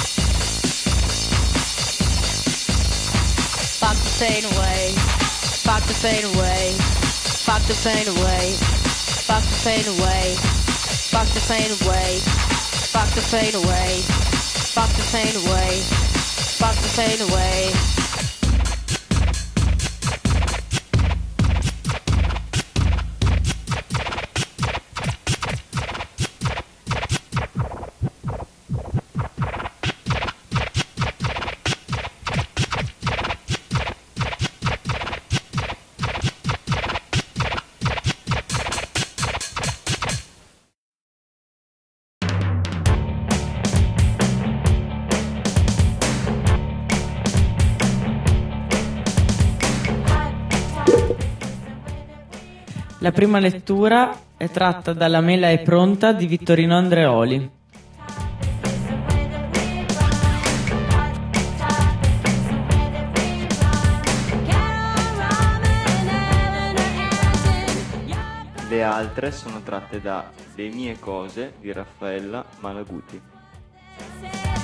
Fuck the pain away. Fuck the pain away. Fuck the pain away. Fuck the pain away. Fuck the pain away. Fuck the pain away. Fuck the pain away. Fuck the pain away. La prima lettura è tratta dalla Mela è pronta di Vittorino Andreoli. Le altre sono tratte da Le mie cose di Raffaella Malaguti.